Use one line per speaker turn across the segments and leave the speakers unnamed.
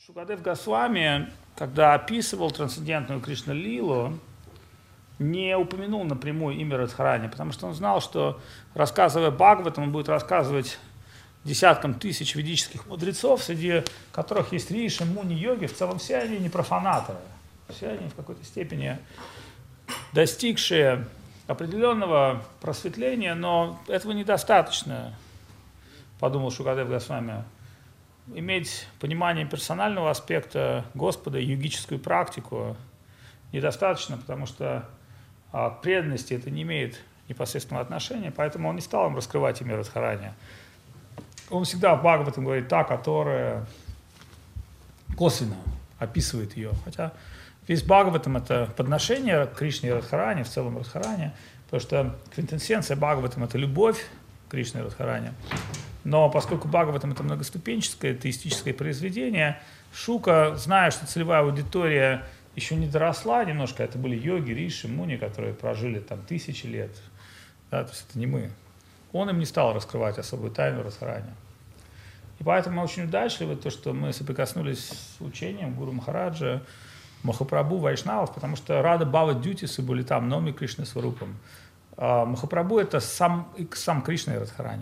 Шукадев Госвами, когда описывал трансцендентную Кришна-лилу, не упомянул напрямую имя Радхарани, потому что он знал, что, рассказывая Бхагаватам, он будет рассказывать десяткам тысяч ведических мудрецов, среди которых есть риши, муни, йоги, в целом все они не профанаторы, все они в какой-то степени достигшие определенного просветления, но этого недостаточно, подумал Шукадев Госвами. Иметь понимание персонального аспекта Господа, йогическую практику недостаточно, потому что к преданности это не имеет непосредственного отношения, поэтому он не стал им раскрывать имя Радхарани. Он всегда в Бхагаватам говорит та, которая косвенно описывает ее. Хотя весь Бхагаватам это подношение к Кришне и Радхарани, в целом Радхарани, потому что квинтэссенция Бхагаватам это любовь к Кришне и Радхарани. Но поскольку Бхагаватам это многоступенческое, теистическое произведение, Шука, зная, что целевая аудитория еще не доросла немножко, это были йоги, риши, муни, которые прожили там тысячи лет, да, то есть это не мы, он им не стал раскрывать особую тайну Радхарани. И поэтому мы очень удачливы, то, что мы соприкоснулись с учением Гуру Махараджа, Махапрабху, Вайшнавов, потому что Рада Бхава Дьютисы были там, Номи Кришна Сварупам. Махапрабху это сам Кришна и Радхарани.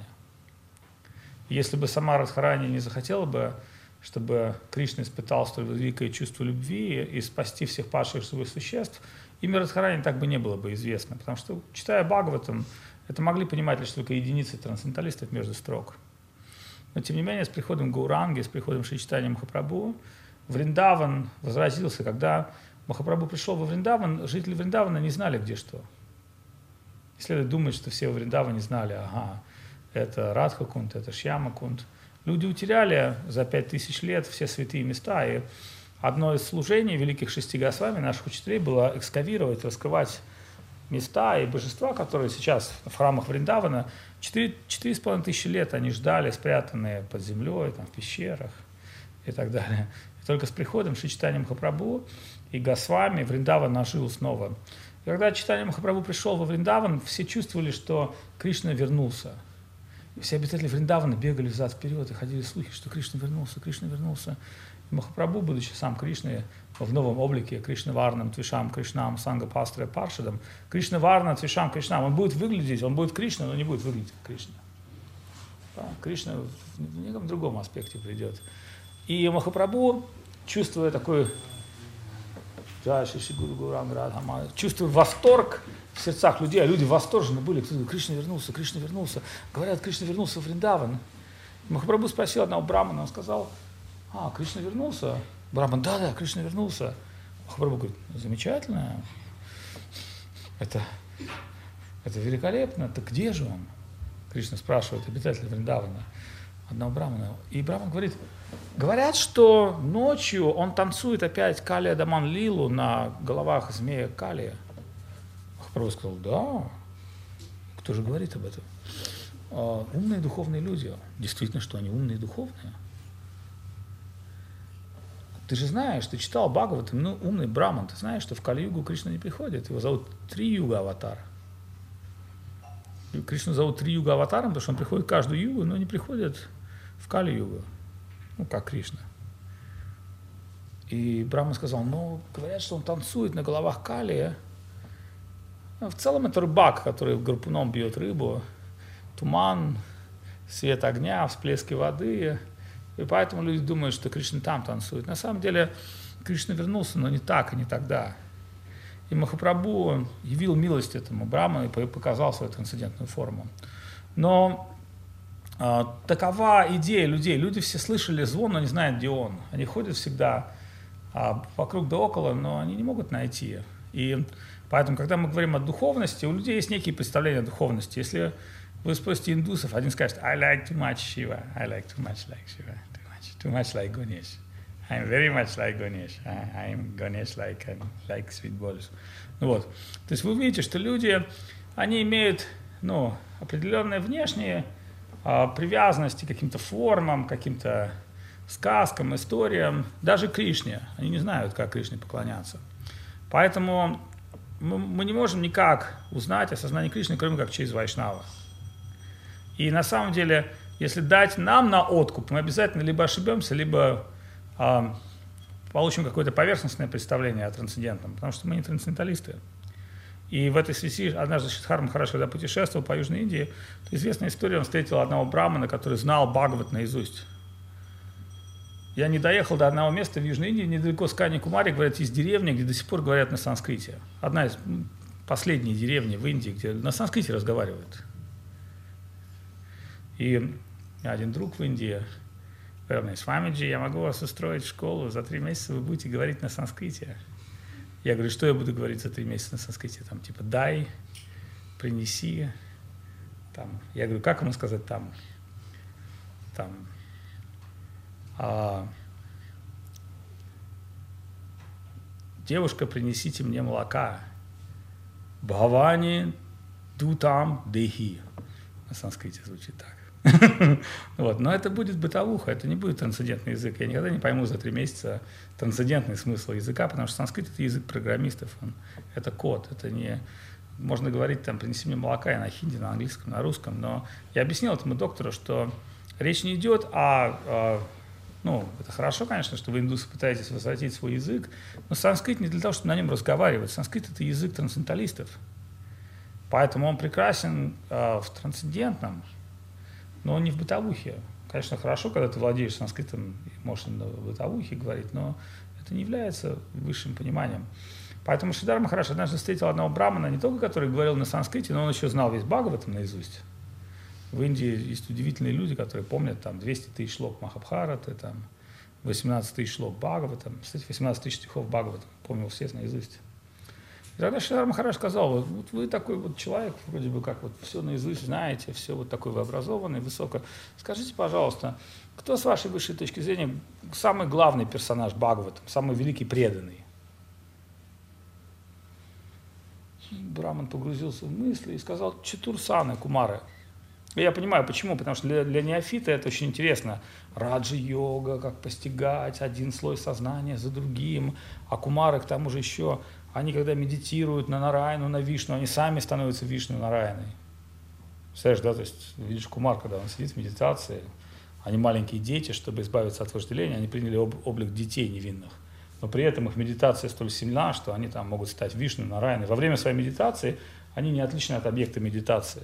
Если бы сама Радхарани не захотела бы, чтобы Кришна испытал столь великое чувство любви и спасти всех падших живых существ, имя Радхарани так бы не было бы известно. Потому что, читая Бхагаватам, это могли понимать лишь только единицы трансценденталистов между строк. Но, тем не менее, с приходом Гауранги, с приходом Шри Чайтанья Махапрабху, Вриндаван возразился. Когда Махапрабху пришел во Вриндаван, жители Вриндавана не знали, где что. Не следует думать, что все во Вриндаване знали, ага, это Радха-кунт, это Шьяма-кунт. Люди утеряли за 5000 лет все святые места, и одно из служений великих 6 Госвами, наших учителей, было экскавировать, раскрывать места и божества, которые сейчас в храмах Вриндавана 4500 лет они ждали, спрятанные под землей, там, в пещерах и так далее. И только с приходом Шри Чайтанья Махапрабху и Госвами Вриндаван ожил снова. И когда Чайтанья Махапрабху пришел во Вриндаван, все чувствовали, что Кришна вернулся. И все обитатели Вриндавана бегали взад-вперед и ходили слухи, что Кришна вернулся, Кришна вернулся. И Махапрабху, будучи сам Кришной в новом облике, Кришна Варнам, Твишам, Кришнам, Санга Пастра, Паршадам, Кришна Варна, Твишам, Кришнам, он будет выглядеть, он будет Кришна, но не будет выглядеть как Кришна. Да? Кришна в неком другом аспекте придет. И Махапрабху, чувствуя такой, чувствуя восторг в сердцах людей, а люди восторжены были, кто говорит, Кришна вернулся, Кришна вернулся. Говорят, Кришна вернулся в Вриндаван. Махапрабху спросил одного брамана, он сказал, Кришна вернулся? Браман, да, Кришна вернулся. Махапрабху говорит, замечательно, это великолепно, так где же он? Кришна спрашивает обитателя Вриндавана, одного брамана. И браман говорит, говорят, что ночью он танцует опять Калия Даман Лилу на головах змея Калия. Махапрабху сказал, да, кто же говорит об этом? Умные духовные люди. Действительно, что они умные и духовные. Ты же знаешь, ты читал Бхагаватам, умный браман, ты знаешь, что в Кали-югу Кришна не приходит. Его зовут Три-юга аватар. Кришну зовут Три-юга аватаром, потому что он приходит в каждую югу, но не приходит в Кали-югу. Как Кришна. И браман сказал, говорят, что он танцует на головах Калия. В целом это рыбак, который гарпуном бьет рыбу, туман, свет огня, всплески воды. И поэтому люди думают, что Кришна там танцует. На самом деле Кришна вернулся, но не так и не тогда. И Махапрабху явил милость этому браману и показал свою трансцендентную форму. Но такова идея людей. Люди все слышали звон, но не знают, где он. Они ходят всегда вокруг да около, но они не могут найти. И поэтому, когда мы говорим о духовности, у людей есть некие представления о духовности. Если вы спросите индусов, один скажет, I like too much Shiva, I like too much like Shiva, too much like Ganesh. I'm very much like Ganesh, I'm Ganesh like sweet balls. То есть вы видите, что люди, они имеют определенные внешние привязанности к каким-то формам, каким-то сказкам, историям, даже Кришне. Они не знают, как Кришне поклоняться. Поэтому мы не можем никак узнать о сознании Кришны, кроме как через Вайшнава. И на самом деле, если дать нам на откуп, мы обязательно либо ошибемся, либо получим какое-то поверхностное представление о трансцендентном, потому что мы не трансценденталисты. И в этой связи однажды Шридхар Махарадж, когда путешествовал по Южной Индии, то известная история, он встретил одного брамана, который знал Бхагават наизусть. Я не доехал до одного места в Южной Индии, недалеко с Каньякумари, говорят, есть деревня, где до сих пор говорят на санскрите. Одна из последних деревень в Индии, где на санскрите разговаривают. И один друг в Индии говорил мне: «Свамиджи, я могу вас устроить в школу, за 3 месяца вы будете говорить на санскрите». Я говорю: что я буду говорить за 3 месяца на санскрите? Там типа «дай», «принеси». Там. Я говорю: как ему сказать там? «Девушка, принесите мне молока». «Бхавани дутам дехи». На санскрите звучит так. Вот. Но это будет бытовуха, это не будет трансцендентный язык. Я никогда не пойму за 3 месяца трансцендентный смысл языка, потому что санскрит — это язык программистов, это код, это не... Можно говорить там «принеси мне молока» и на хинди, на английском, на русском, но я объяснил этому доктору, что речь не идет о... Ну, это хорошо, конечно, что вы, индусы, пытаетесь возвратить свой язык, но санскрит не для того, чтобы на нем разговаривать. Санскрит — это язык трансценденталистов. Поэтому он прекрасен в трансцендентном, но он не в бытовухе. Конечно, хорошо, когда ты владеешь санскритом и можешь на бытовухе говорить, но это не является высшим пониманием. Поэтому Шридхар Махарадж однажды встретил одного брамана, не только который говорил на санскрите, но он еще знал весь Бхагаватам наизусть. В Индии есть удивительные люди, которые помнят там 200 тысяч шлок Махабхараты, там 18 тысяч шлок Бхагаватам. Кстати, 18 тысяч стихов Бхагаватам помнил все наизусть. И тогда Шридхар Махарадж сказал: вот вы такой вот человек, вроде бы как вот все наизусть знаете, все вот такой вы образованный, высоко. Скажите, пожалуйста, кто с вашей высшей точки зрения самый главный персонаж Бхагаватам, самый великий преданный? Браман погрузился в мысли и сказал: Чатурсана Кумара. И я понимаю, почему. Потому что для неофита это очень интересно. Раджа-йога, как постигать один слой сознания за другим. А кумары, к тому же еще, они когда медитируют на Нараяну, на Вишну, они сами становятся Вишну Нараяной. Представляешь, да? То есть видишь кумар, когда он сидит в медитации, они маленькие дети, чтобы избавиться от вожделения, они приняли облик детей невинных. Но при этом их медитация столь сильна, что они там могут стать Вишну Нараяной. Во время своей медитации они не отличны от объекта медитации.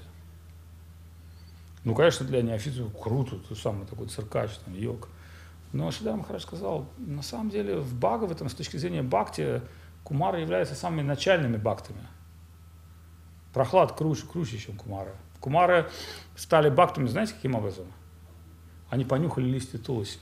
Ну, конечно, для неофитов круто, ты самый такой циркач, там, йог. Но Шридхар Махарадж сказал: на самом деле в Бхагаватам, с точки зрения бхакти, кумары являются самыми начальными бхактами. Прохлад круче, чем кумары. Кумары стали бхактами, знаете, каким образом? Они понюхали листья туласи.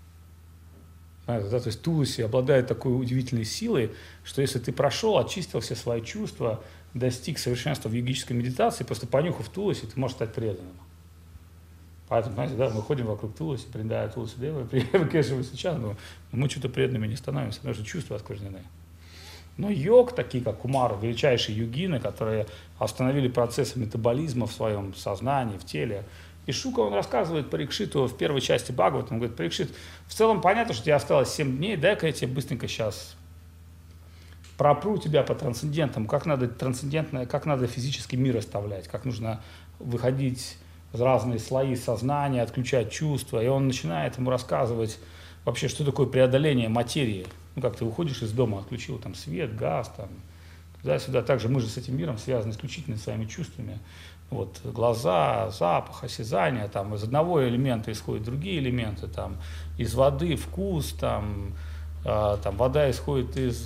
Знаете, да? То есть туласи обладает такой удивительной силой, что если ты прошел, очистил все свои чувства, достиг совершенства в йогической медитации, просто понюхав туласи, ты можешь стать преданным. Поэтому, знаете, да, мы ходим вокруг Туласи, предая Туласи Девы, Кешевы сейчас, но мы что-то преданными не становимся, потому что чувства осквернены. Но йог, такие как кумары, величайшие йогины, которые остановили процессы метаболизма в своем сознании, в теле. И Шука, он рассказывает Парикшиту в первой части Бхагавата, он говорит: Парикшит, в целом понятно, что тебе осталось 7 дней, дай-ка я тебе быстренько сейчас пропру тебя по трансцендентам, как надо физический мир оставлять, как нужно выходить в разные слои сознания, отключать чувства. И он начинает ему рассказывать вообще, что такое преодоление материи. Ну, как ты уходишь из дома, отключил там свет, газ, там, туда-сюда. Также мы же с этим миром связаны исключительно своими чувствами. Вот, глаза, запах, осязание, там, из одного элемента исходят другие элементы, там, из воды вкус, там, вода исходит из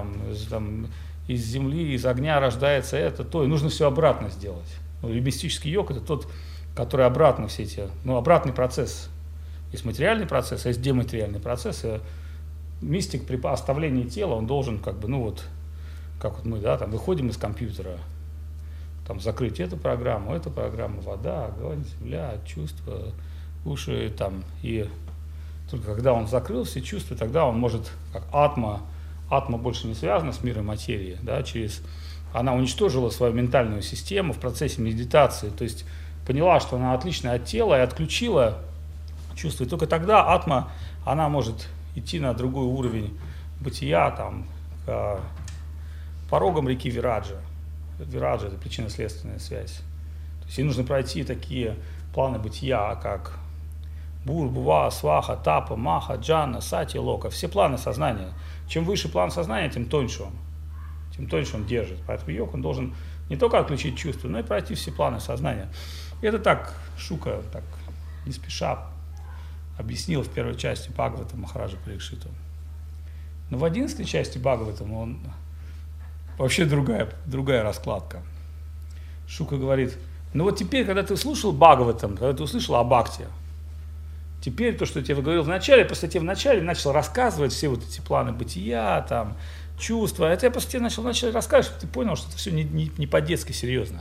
земли, из огня рождается это, то. И нужно все обратно сделать. Ну, мистический йог — это тот, который обратно все эти, обратный процесс. Есть материальный процесс, а есть дематериальный процесс. И мистик при оставлении тела, он должен как мы, да, там выходим из компьютера, там закрыть эту программу, вода, огонь, земля, чувства, уши, там, и только когда он закрыл все чувства, тогда он может, как атма больше не связана с миром материи, да, она уничтожила свою ментальную систему в процессе медитации, то есть поняла, что она отлична от тела и отключила чувства. И только тогда атма, она может идти на другой уровень бытия, там, к порогам реки Вираджа. Вираджа — это причинно-следственная связь. То есть ей нужно пройти такие планы бытия, как Бур, Бува, Сваха, Тапа, Маха, Джана, Сати, Лока. Все планы сознания. Чем выше план сознания, тем тоньше он. Тем тоньше он держит. Поэтому йог, он должен не только отключить чувства, но и пройти все планы сознания. И это так Шука, так не спеша объяснил в первой части Бхагавата Махараджа Парикшиту. Но в 11 части Бхагаватам он вообще другая раскладка. Шука говорит, ну вот теперь, когда ты слушал Бхагаватам, когда ты услышал о Бхакти, теперь то, что я тебе говорил в начале, просто тебе в начале начал рассказывать все вот эти планы бытия, там, чувства. Это я просто тебе начал вначале рассказывать, чтобы ты понял, что это все не по-детски серьезно.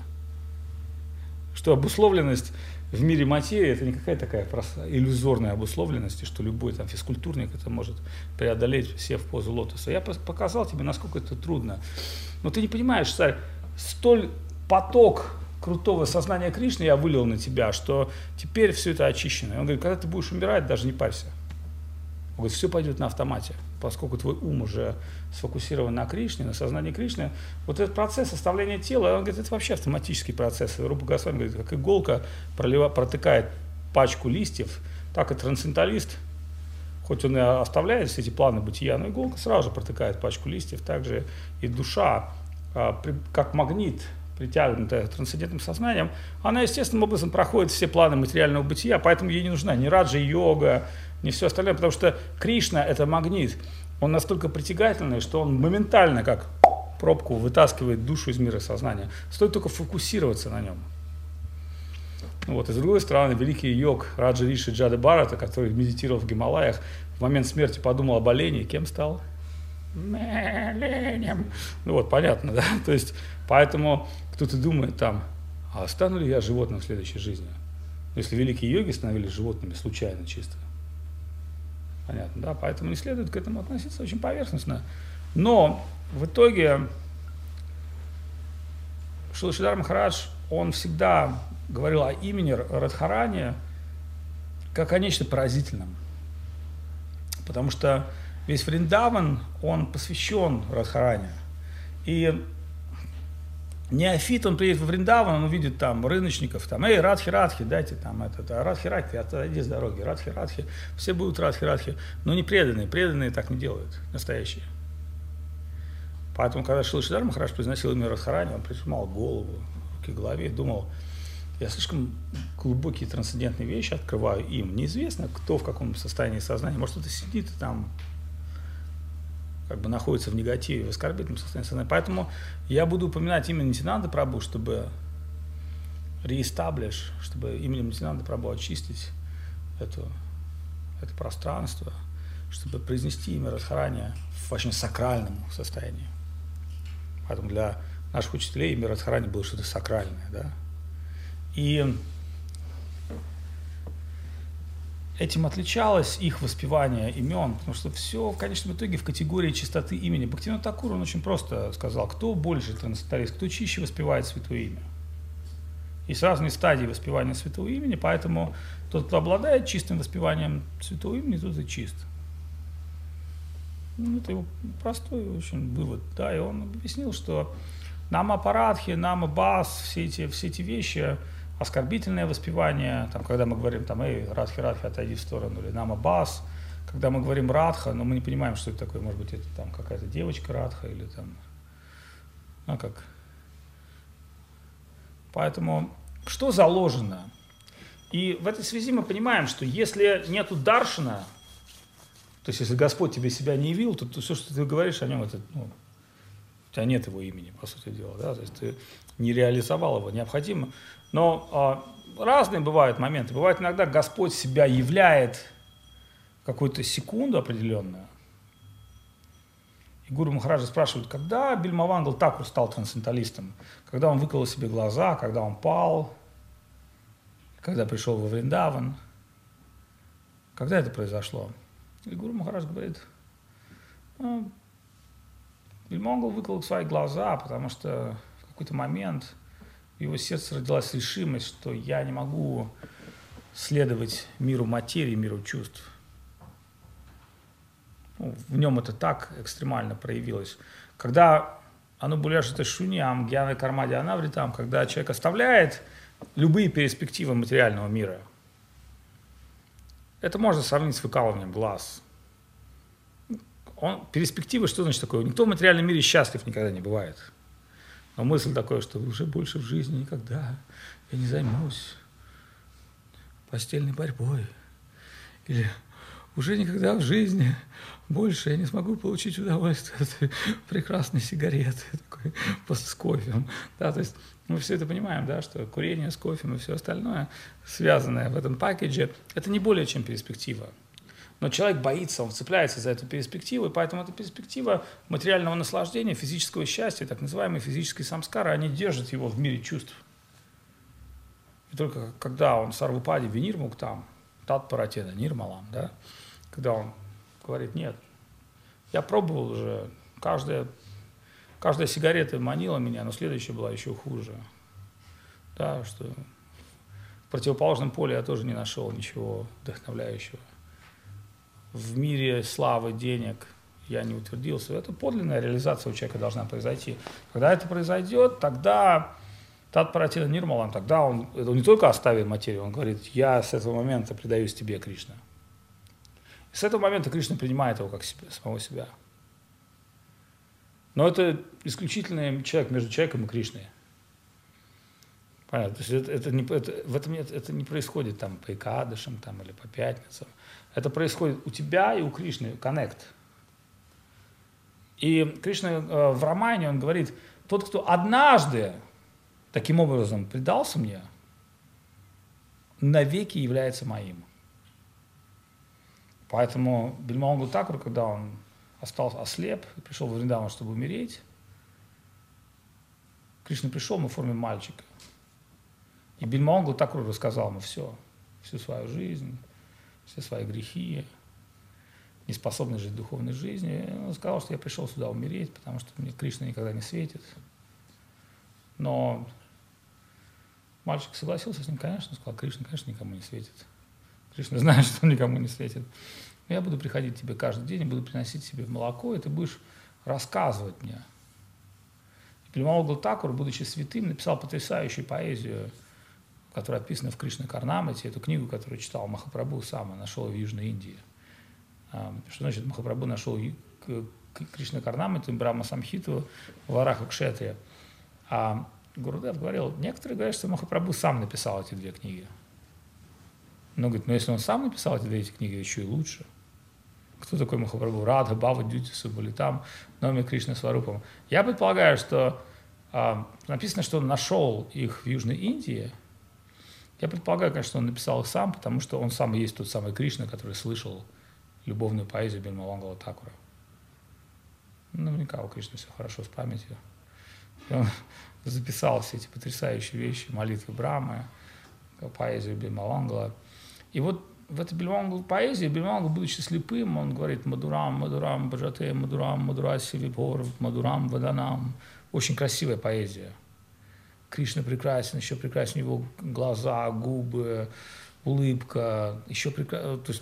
Что обусловленность в мире материи это не какая-то такая просто иллюзорная обусловленность, и что любой там физкультурник это может преодолеть, сев в позу лотоса. Я показал тебе, насколько это трудно. Но ты не понимаешь, царь, столь поток крутого сознания Кришны я вылил на тебя, что теперь все это очищено. И он говорит, когда ты будешь умирать, даже не парься. Он говорит, все пойдет на автомате, поскольку твой ум уже сфокусирован на Кришне, на сознании Кришны. Вот этот процесс составления тела, он говорит, это вообще автоматический процесс. Рупа Госвами говорит, как иголка протыкает пачку листьев, так и трансценденталист, хоть он и оставляет все эти планы бытия, но иголка сразу же протыкает пачку листьев. Также и душа, как магнит, притягнутая трансцендентным сознанием, она естественным образом проходит все планы материального бытия, поэтому ей не нужна ни раджа-йога, ни все остальное, потому что Кришна – это магнит. Он настолько притягательный, что он моментально, как пробку, вытаскивает душу из мира сознания. Стоит только фокусироваться на нем. Вот. И с другой стороны, великий йог Раджа Риши Джада Бхарата, который медитировал в Гималаях, в момент смерти подумал об олене, кем стал? Оленем. Ну вот, понятно, да? То есть, поэтому кто-то думает там, а стану ли я животным в следующей жизни? Если великие йоги становились животными случайно чисто. Понятно, да? Поэтому не следует к этому относиться очень поверхностно. Но в итоге Шрила Шридар Махарадж, он всегда говорил о имени Радхарани как о нечто поразительном. Потому что весь Вриндаван, он посвящен Радхарани. И неофит, он приедет в Вриндаван, он увидит там рыночников, там, эй, Радхи, дайте там это, Радхи, отойди с дороги, Радхи, все будут Радхи, но не преданные так не делают, настоящие. Поэтому, когда Шрила Шридар Махарадж произносил имя Радхарани, он прижимал голову, руки к голове и думал, я слишком глубокие трансцендентные вещи открываю им, неизвестно, кто в каком состоянии сознания, может, кто-то сидит и там как бы находится в негативе, в оскорбительном состоянии сознания. Поэтому я буду упоминать имя Нитьянанды Прабху, чтобы реэстаблиш, чтобы именем Нитьянанды Прабху очистить это пространство, чтобы произнести имя Радхарани в очень сакральном состоянии. Поэтому для наших учителей имя Радхарани было что-то сакральное, да. И этим отличалось их воспевание имен, потому что все в конечном итоге в категории чистоты имени. Бхактивинода Тхакур, он очень просто сказал, кто больше трансценденталист, кто чище воспевает святое имя. Есть разные стадии воспевания святого имени, поэтому тот, кто обладает чистым воспеванием святого имени, тот и чист. Ну, это его простой очень вывод, да, и он объяснил, что нама парадхи, нама бас, все эти вещи, оскорбительное воспевание, там, когда мы говорим, там, эй, Радхи, отойди в сторону, или нама бас, когда мы говорим Радха, но мы не понимаем, что это такое, может быть, это там какая-то девочка Радха, или там, ну, как. Поэтому, что заложено? И в этой связи мы понимаем, что если нету даршана, то есть, если Господь тебе себя не явил, то все, что ты говоришь о нем, это, ну, у тебя нет его имени, по сути дела, да, то есть ты не реализовал его, необходимо. Но разные бывают моменты. Бывает иногда Господь себя являет в какую-то секунду определенную. И Гуру Махараджа спрашивают, когда Бильмавангал Такур стал трансценденталистом? Когда он выколол себе глаза, когда он пал, когда пришел во Вриндаван? Когда это произошло? И Гуру Махарадж говорит, Бильмавангал выколол свои глаза, потому что в какой-то момент в его сердце родилась решимость, что я не могу следовать миру материи, миру чувств. Ну, в нем это так экстремально проявилось. Когда анубуляшита шуньям, гьяна карма дьянавритам, когда человек оставляет любые перспективы материального мира Это можно сравнить с выкалыванием глаз. Перспектива, что значит такое? Никто в материальном мире счастлив никогда не бывает. Но мысль такая, что уже больше в жизни никогда я не займусь постельной борьбой. Или уже никогда в жизни больше я не смогу получить удовольствие от этой прекрасной сигареты такой, с кофе. Да, то есть мы все это понимаем, да, что курение с кофе и все остальное, связанное в этом пакете, это не более чем перспектива. Но человек боится, он цепляется за эту перспективу, и поэтому эта перспектива материального наслаждения, физического счастья, так называемые физические самскары, они держат его в мире чувств. И только когда он сарвупади винир муктам, тат паратена нирмалам, да, когда он говорит, нет, я пробовал уже, каждая сигарета манила меня, но следующая была еще хуже. Да, что в противоположном поле я тоже не нашел ничего вдохновляющего. В мире славы, денег я не утвердился. Это подлинная реализация у человека должна произойти. Когда это произойдет, тогда тат паратина нирмалам, тогда он не только оставит материю, он говорит, я с этого момента предаюсь тебе, Кришна. И с этого момента Кришна принимает его как самого себя. Но это исключительный человек между человеком и Кришной. Понятно? То есть это не происходит там по Экадышам там, или по пятницам. Это происходит у тебя и у Кришны, коннект. И Кришна в Рамайне, он говорит, тот, кто однажды таким образом предался мне, навеки является моим. Поэтому Бильмавангала Такур, когда он остался ослеп, пришел в Вриндаван, чтобы умереть, Кришна пришел ему в форме мальчика. И Бильмавангала Такур рассказал ему всю свою жизнь, все свои грехи, неспособность жить духовной жизнью. И он сказал, что я пришел сюда умереть, потому что мне Кришна никогда не светит. Но мальчик согласился с ним, конечно, сказал, Кришна, конечно, никому не светит. Кришна знает, что он никому не светит. Но я буду приходить к тебе каждый день, буду приносить тебе молоко, и ты будешь рассказывать мне. И Бильмавангала Такур, будучи святым, написал потрясающую поэзию, которая описана в Кришна Карнамрите, эту книгу, которую читал Махапрабху сам, нашел в Южной Индии. Что значит Махапрабху нашел Кришна Карнамриту и Брахма Самхиту в Араха Кшетре. А Гурудев говорил, некоторые говорят, что Махапрабху сам написал эти две книги. Но говорит, если он сам написал эти две книги, еще и лучше. Кто такой Махапрабху? Радха, Бхава, Дьюти, Субалитам, Номи Кришна Сварупам. Я предполагаю, что написано, что он нашел их в Южной Индии. Я предполагаю, конечно, что он написал их сам, потому что он сам и есть тот самый Кришна, который слышал любовную поэзию Бильмавангала Такура. Наверняка у Кришны все хорошо с памятью. И он записал все эти потрясающие вещи, молитвы Брамы, поэзию Бильмавангала. И вот в этой Бильмавангала поэзии, Бильмавангала, будучи слепым, он говорит «Мадурам, Мадурам, Баджате, Мадурам, Мадураси, Вибхор, Мадурам, Ваданам». Очень красивая поэзия. Кришна прекрасен, еще прекраснее его глаза, губы, улыбка, еще прекрасно, то есть,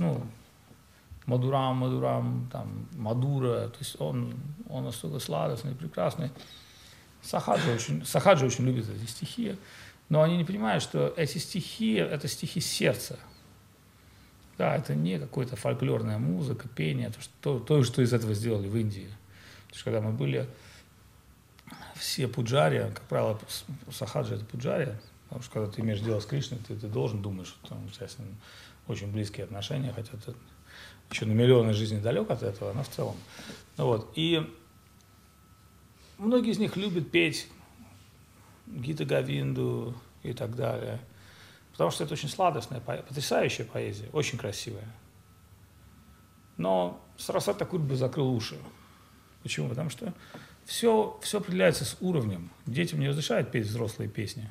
Мадурам, там, Мадура, то есть он настолько сладостный, прекрасный. Сахаджи очень любит эти стихи, но они не понимают, что эти стихи – это стихи сердца. Да, это не какая-то фольклорная музыка, пение, то, что из этого сделали в Индии. То есть, когда мы были, все пуджари, как правило, сахаджи – это пуджари, потому что когда ты имеешь дело с Кришной, ты должен думать, что там у тебя с ним очень близкие отношения, хотя ты еще на миллионы жизней далек от этого, но в целом. И многие из них любят петь Гита Говинду и так далее, потому что это очень сладостная, потрясающая поэзия, очень красивая. Но Сарасвати Такур бы закрыл уши. Почему? Потому что все определяется с уровнем. Детям не разрешают петь взрослые песни.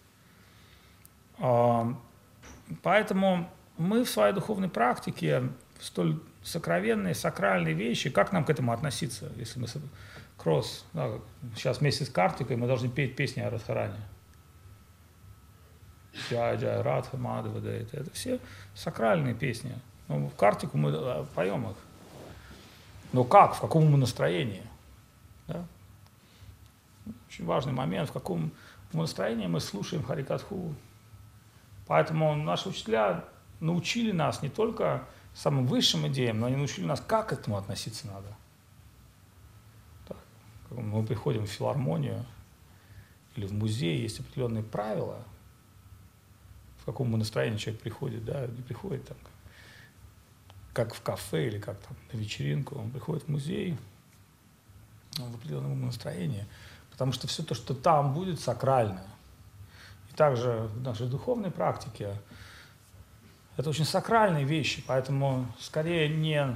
Поэтому мы в своей духовной практике столь сокровенные, сакральные вещи, как нам к этому относиться, если мы сейчас вместе с Картикой мы должны петь песни о Радхаране. Джай, Джай, Радха, Мадхава, это все сакральные песни. В Картику мы поем их. Но как, в каком мы настроении? Да? Очень важный момент, в каком настроении мы слушаем Харикатху. Поэтому наши учителя научили нас не только самым высшим идеям, но они научили нас, как к этому относиться надо. Так, мы приходим в филармонию или в музей, есть определенные правила, в каком настроении человек приходит, да, не приходит там, как в кафе или как там на вечеринку, он приходит в музей в определенном настроении, потому что все то, что там будет, сакральное. И также в нашей духовной практике это очень сакральные вещи, поэтому скорее не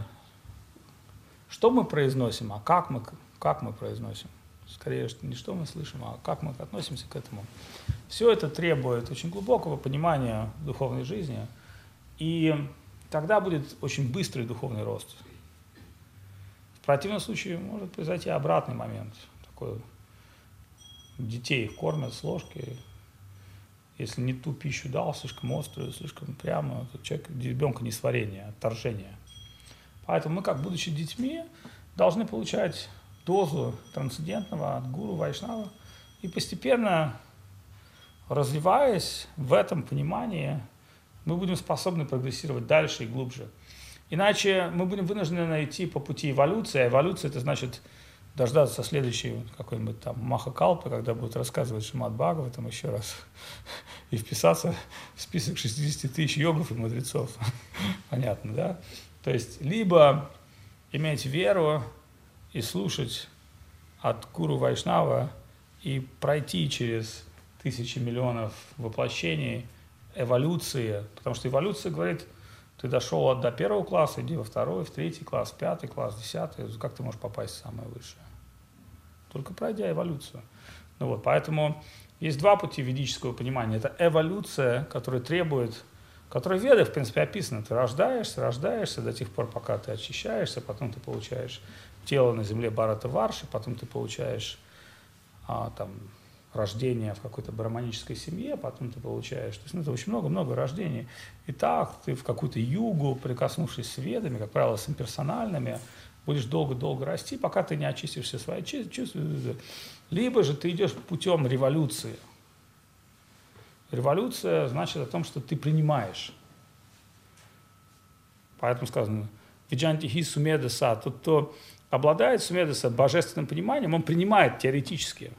что мы произносим, а как мы произносим. Скорее не что мы слышим, а как мы относимся к этому. Все это требует очень глубокого понимания духовной жизни, и тогда будет очень быстрый духовный рост. В противном случае может произойти обратный момент. Такой, детей их кормят с ложки. Если не ту пищу дал, слишком острую, слишком прямо, то ребенка несварение, отторжение. Поэтому мы, как будучи детьми, должны получать дозу трансцендентного от гуру Вайшнава и постепенно, развиваясь в этом понимании, мы будем способны прогрессировать дальше и глубже. Иначе мы будем вынуждены идти по пути эволюции, а эволюция – это значит дождаться следующей какой-нибудь там Махакалпы, когда будут рассказывать Шримад Бхагаватам еще раз, и вписаться в список 60 тысяч йогов и мудрецов. Понятно, да? То есть, либо иметь веру и слушать от гуру Вайшнава и пройти через тысячи миллионов воплощений эволюции, потому что эволюция говорит, ты дошел до первого класса, иди во второй, в третий класс, в пятый класс, в 10, как ты можешь попасть в самое высшее? Только пройдя эволюцию. Ну вот, поэтому есть два пути ведического понимания. Это эволюция, которая требует, которая в Ведах, в принципе, описана. Ты рождаешься до тех пор, пока ты очищаешься, потом ты получаешь тело на земле Бхарата Варши, потом ты получаешь там, рождение в какой-то браманической семье, потом ты получаешь, то есть, это очень много рождений. И так ты в какую-то югу, прикоснувшись с ведами, как правило, с имперсональными, будешь долго-долго расти, пока ты не очистишь все свои чувства. Либо же ты идешь путем революции. Революция значит о том, что ты принимаешь. Поэтому сказано, виджантихи сумедаса, тот, кто обладает сумедаса божественным пониманием, он принимает теоретически.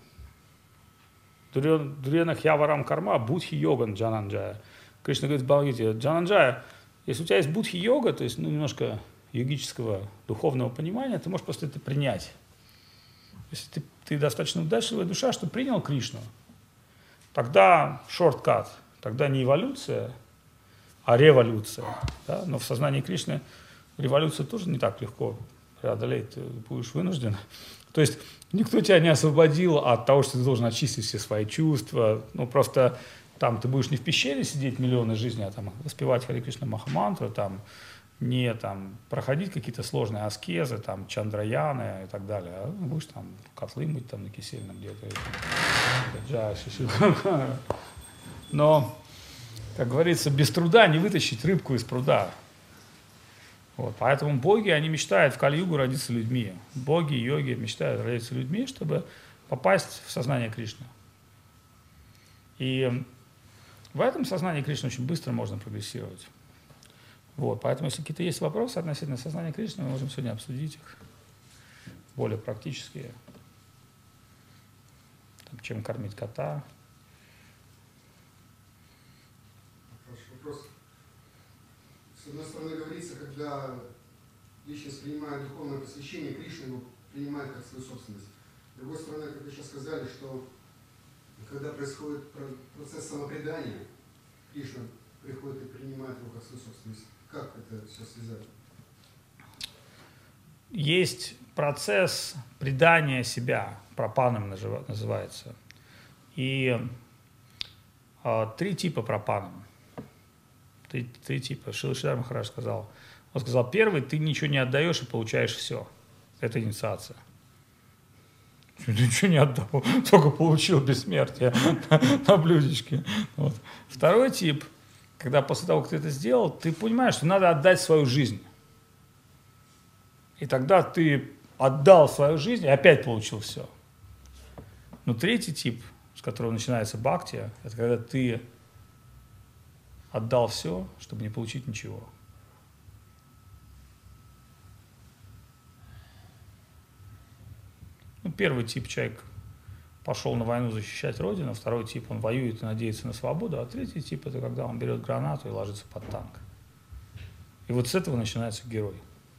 Дурена хьяварам карма, будхи йоган джананджая. Кришна говорит в Бхагавадгите, Джананджая, если у тебя есть будхи йога, то есть немножко йогического духовного понимания, ты можешь просто это принять. Если ты достаточно удачливая душа, что принял Кришну, тогда шорткат, тогда не эволюция, а революция. Да? Но в сознании Кришны революцию тоже не так легко преодолеть, ты будешь вынужден. То есть никто тебя не освободил от того, что ты должен очистить все свои чувства. Ну, просто там ты будешь не в пещере сидеть миллионы жизней, а там воспевать Харе Кришна Махамантру, там, не там, проходить какие-то сложные аскезы, там, чандраяны и так далее. А будешь там котлы мыть там, на кисельном где-то. Но, как говорится, без труда не вытащить рыбку из пруда. Вот, поэтому боги, они мечтают в Кали-югу родиться людьми. Боги, йоги мечтают родиться людьми, чтобы попасть в сознание Кришны. И в этом сознании Кришны очень быстро можно прогрессировать. Вот, поэтому, если какие-то есть вопросы относительно сознания Кришны, мы можем сегодня обсудить их более практические. Там, чем кормить кота.
Хороший вопрос. С одной стороны, говорится, когда личность принимает духовное посвящение, Кришна его принимает как свою собственность. С другой стороны, как вы сейчас сказали, что когда происходит процесс самопредания, Кришна приходит и принимает его как свою собственность. Как это все связать?
Есть процесс предания себя, пропаном называется. И 3 типа пропаном. Три типа. Шрила Шридар Махарадж сказал. Он сказал, первый, ты ничего не отдаешь и получаешь все. Это инициация. Ничего не отдал, только получил бессмертие на блюдечке. Вот. Второй тип, когда после того, как ты это сделал, ты понимаешь, что надо отдать свою жизнь. И тогда ты отдал свою жизнь и опять получил все. Но третий тип, с которого начинается бхакти, это когда ты отдал все, чтобы не получить ничего. Ну, первый тип человек пошел на войну защищать Родину, второй тип он воюет и надеется на свободу, а третий тип это когда он берет гранату и ложится под танк. И вот с этого начинается герой.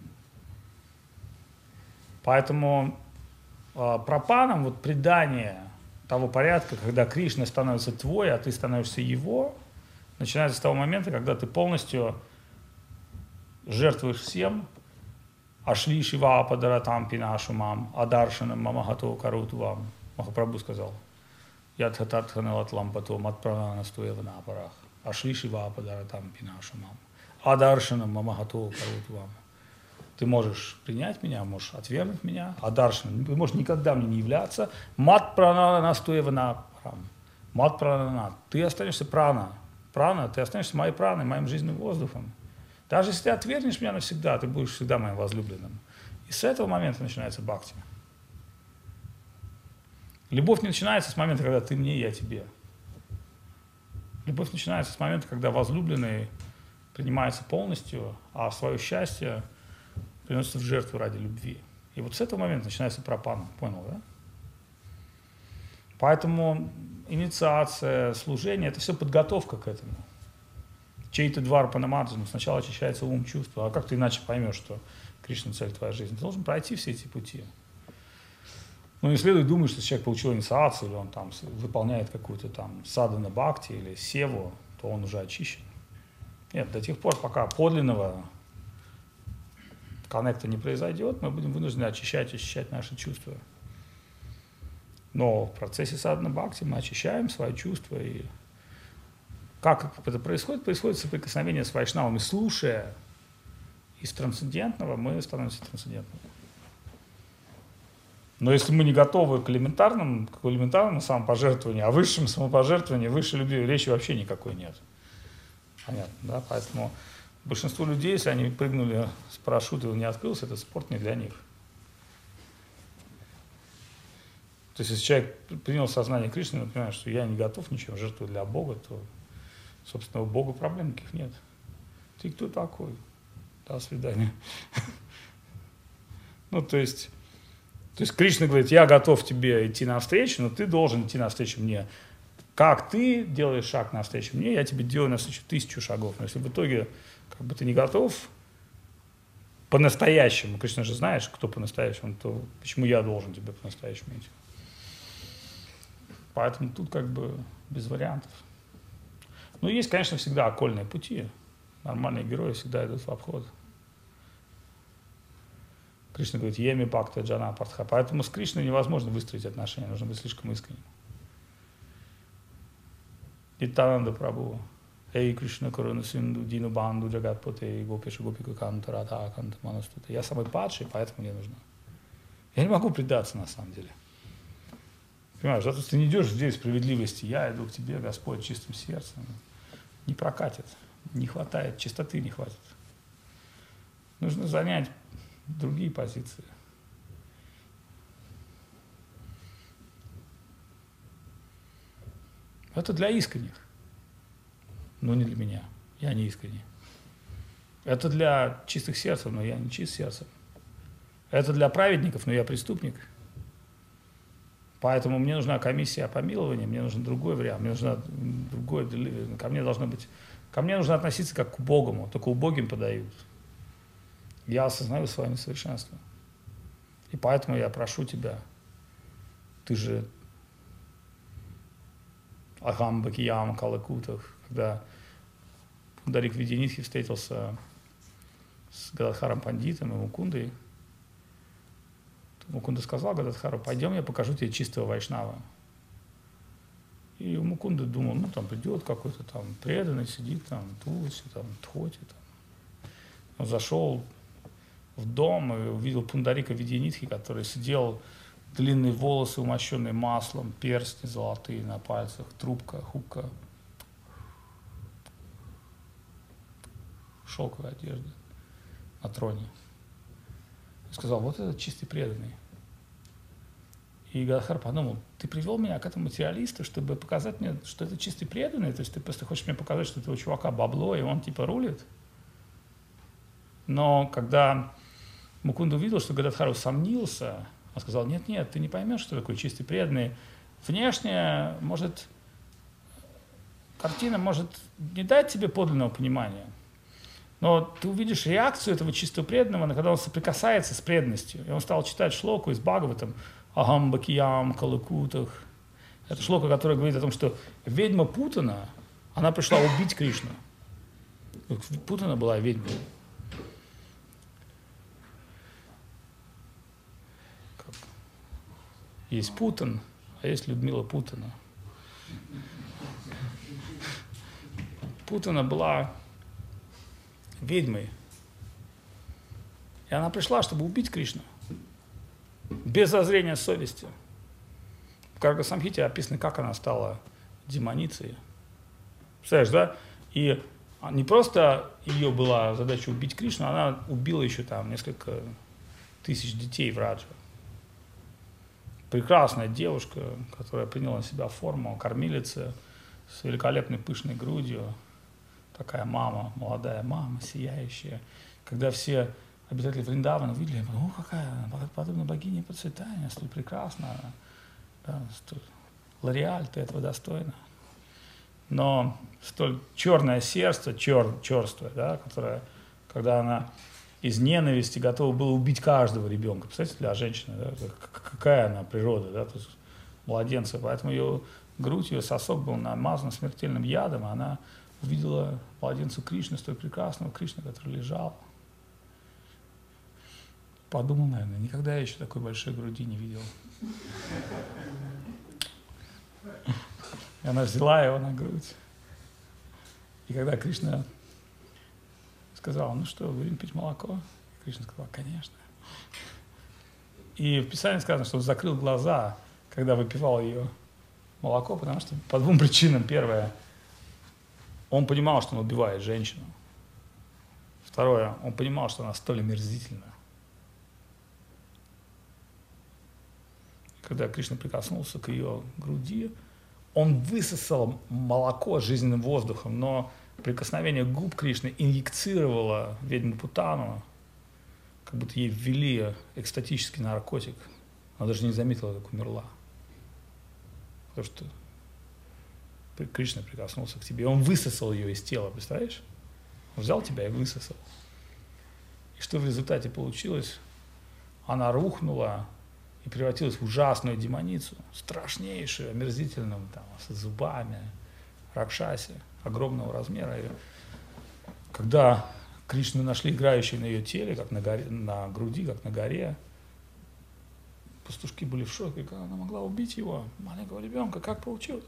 Поэтому пропанам вот предание того порядка, когда Кришна становится твой, а ты становишься его, начинается с того момента, когда ты полностью жертвуешь всем, ашли шива падаратам пинашу мам, адаршанам мамахато каруту вам. Махапрабху сказал, ядхататханалатлам пато матпрананастуева на парах, ашли шива падаратам пинашу мам, адаршанам мамахато каруту вам. Ты можешь принять меня, можешь отвергнуть меня, адаршанам, ты можешь никогда мне не являться, матпрананастуева на парам. Матпранана, ты останешься прана, ты останешься моей праной, моим жизненным воздухом. Даже если ты отвергнешь меня навсегда, ты будешь всегда моим возлюбленным. И с этого момента начинается бхакти. Любовь не начинается с момента, когда ты мне, я тебе. Любовь начинается с момента, когда возлюбленный принимается полностью, а свое счастье приносится в жертву ради любви. И вот с этого момента начинается пропана. Понял, да? Поэтому инициация, служение – это все подготовка к этому. Чей-то двар панамарджану, сначала очищается ум, чувства. А как ты иначе поймешь, что Кришна – цель твоей жизни? Ты должен пройти все эти пути. Ну, не следует думать, что человек получил инициацию, или он там выполняет какую-то там садхана бхакти или севу, то он уже очищен. Нет, до тех пор, пока подлинного коннекта не произойдет, мы будем вынуждены очищать наши чувства. Но в процессе садхана бхакти мы очищаем свои чувства. И как это происходит? Происходит соприкосновение с вайшнавами. Слушая из трансцендентного, мы становимся трансцендентными. Но если мы не готовы к элементарному самопожертвованию, а высшему самопожертвованию, высшей любви, речи вообще никакой нет. Понятно, да? Поэтому большинство людей, если они прыгнули с парашюта и он не открылся, этот спорт не для них. То есть, если человек принял сознание Кришны, он понимает, что я не готов ничем жертвовать для Бога, то, собственно, у Бога проблем никаких нет. Ты кто такой? До свидания. Ну, то есть Кришна говорит, я готов тебе идти навстречу, но ты должен идти навстречу мне. Как ты делаешь шаг навстречу мне, я тебе делаю навстречу 1000 шагов. Но если в итоге как бы ты не готов по-настоящему, Кришна же знаешь, кто по-настоящему, то почему я должен тебе по-настоящему идти? Поэтому тут как бы без вариантов. Но есть, конечно, всегда окольные пути. Нормальные герои всегда идут в обход. Кришна говорит, еми бхакта джана партха. Поэтому с Кришной невозможно выстроить отношения, нужно быть слишком искренним. Нитянанда Прабху, эй Кришна Каруна Синду, Дину Банду, Джагатпате, Гопиша Гопика Канта, Радха Канта Манастута. Я самый падший, поэтому мне нужно. Я не могу предаться на самом деле. Понимаешь, зато ты не идешь в день справедливости, я иду к тебе, Господь, чистым сердцем. Не прокатит, не хватает, чистоты не хватит. Нужно занять другие позиции. Это для искренних, но не для меня. Я не искренний. Это для чистых сердцем, но я не чист сердцем. Это для праведников, но я преступник. Поэтому мне нужна комиссия о помиловании, мне нужен другой вариант, мне нужно другое, ко мне нужно относиться как к убогому, только убогим подают. Я осознаю свое несовершенство. И поэтому я прошу тебя, ты же Ахам Бакиям Калакутах, когда Пундарик Видянитхи встретился с Гададхаром Пандитом и Мукундой, Мукунда сказал Гададхару, пойдем, я покажу тебе чистого вайшнава. И Мукунда думал, ну там придет какой-то там преданный, сидит там, Тулси, там, Тхоти. Там. Он зашел в дом и увидел Пундарика Видянитхи, который сидел, длинные волосы, умощенные маслом, перстни золотые на пальцах, трубка, хупка, шелковая одежда на троне. И сказал, вот этот чистый преданный. И Гададхар подумал, ты привел меня к этому материалисту, чтобы показать мне, что это чистый преданный, то есть ты просто хочешь мне показать, что этого чувака бабло, и он типа рулит. Но когда Мукунда увидел, что Гададхар усомнился, он сказал, нет, ты не поймешь, что такое чистый преданный. Внешне, картина может не дать тебе подлинного понимания, но ты увидишь реакцию этого чистого преданного, когда он соприкасается с преданностью. И он стал читать шлоку из Бхагаватам, Ахам Бакиям Калакутах. Это шлока, которая говорит о том, что ведьма Путана, она пришла убить Кришну. Путана была ведьмой. Есть Путан, а есть Людмила Путана. Путана была ведьмой. И она пришла, чтобы убить Кришну. Без зазрения совести. В Гарга-самхите описано, как она стала демоницей. Представляешь, да? И не просто ее была задача убить Кришну, она убила еще там несколько тысяч детей в Раджа. Прекрасная девушка, которая приняла на себя форму кормилицы с великолепной пышной грудью. Такая мама, молодая мама, сияющая. Когда все обитатели Вриндавана увидели, какая подобная богиня процветания, столь прекрасна, да, столь Лореаль, ты этого достойна. Но столь черное сердце, черствое, да, которое, когда она из ненависти готова была убить каждого ребенка. Представляете, для женщины, да, какая она природа, да, то есть младенца. Поэтому ее грудь, ее сосок был намазан смертельным ядом, и она увидела младенца Кришны, столь прекрасного Кришны, который лежал. Подумал, наверное, никогда я еще такой большой груди не видел. И она взяла его на грудь. И когда Кришна сказал, ну что, будем пить молоко? И Кришна сказал, конечно. И в Писании сказано, что он закрыл глаза, когда выпивал ее молоко, потому что по двум причинам. Первое, он понимал, что он убивает женщину. Второе, он понимал, что она столь омерзительна. Когда Кришна прикоснулся к ее груди, он высосал молоко жизненным воздухом, но прикосновение губ Кришны инъекцировало ведьму Путану, как будто ей ввели экстатический наркотик. Она даже не заметила, как умерла. Потому что Кришна прикоснулся к тебе. Он высосал ее из тела, представляешь? Он взял тебя и высосал. И что в результате получилось? Она рухнула и превратилась в ужасную демоницу, страшнейшую, омерзительную, там, с зубами, ракшаси, огромного размера. И когда Кришну нашли играющей на ее теле, как на груди, как на горе, пастушки были в шоке, как она могла убить его, маленького ребенка, как получилось?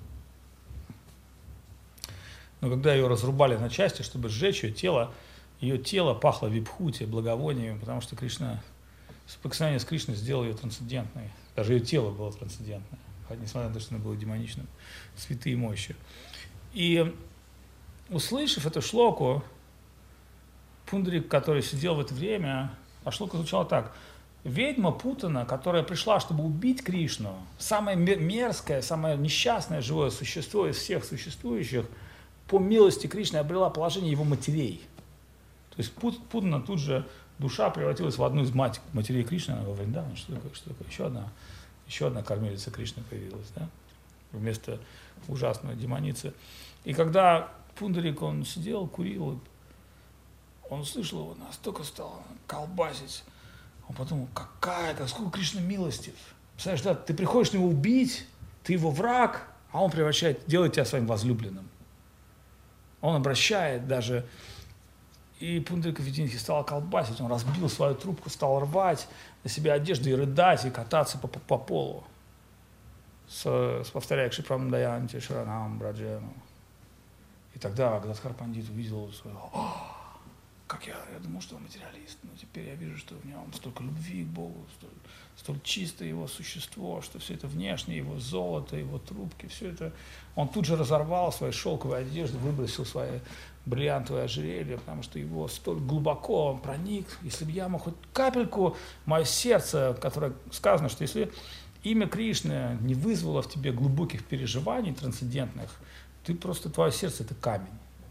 Но когда ее разрубали на части, чтобы сжечь ее тело пахло вибхути, благовониями, потому что Кришна, соприкосновение с Кришной сделало ее трансцендентной. Даже ее тело было трансцендентное, несмотря на то, что оно было демоничным, святые мощи. И услышав эту шлоку, Пундрик, который сидел в это время, а шлока звучала так: ведьма Путана, которая пришла, чтобы убить Кришну, самое мерзкое, самое несчастное живое существо из всех существующих, по милости Кришны обрела положение его матерей. То есть Путана тут же, душа превратилась в одну из матерей Кришны, она во Вриндаване. Что такое? Еще одна кормилица Кришны появилась, да? Вместо ужасной демоницы. И когда Пундарик, он сидел, курил, он услышал его, настолько стал колбасить. Он подумал, сколько Кришна милостив. Представляешь, да, ты приходишь на него убить, ты его враг, а он делает тебя своим возлюбленным. Он обращает даже. И Пундарика Видинхи стал колбасить, он разбил свою трубку, стал рвать на себя одежду и рыдать, и кататься по полу. Повторяя Кшипрам Даянти, Шаранам, Браджену. И тогда Гададхар Пандит увидел своего, как я думал, что он материалист, но теперь я вижу, что в нем столько любви к Богу, столь чистое его существо, что все это внешнее, его золото, его трубки, все это. Он тут же разорвал свои шелковые одежды, выбросил свои бриллиантовое ожерелье, потому что его столь глубоко он проник. Если бы я мог хоть капельку, мое сердце, которое сказано, что если имя Кришны не вызвало в тебе глубоких переживаний трансцендентных, ты просто, твое сердце это камень.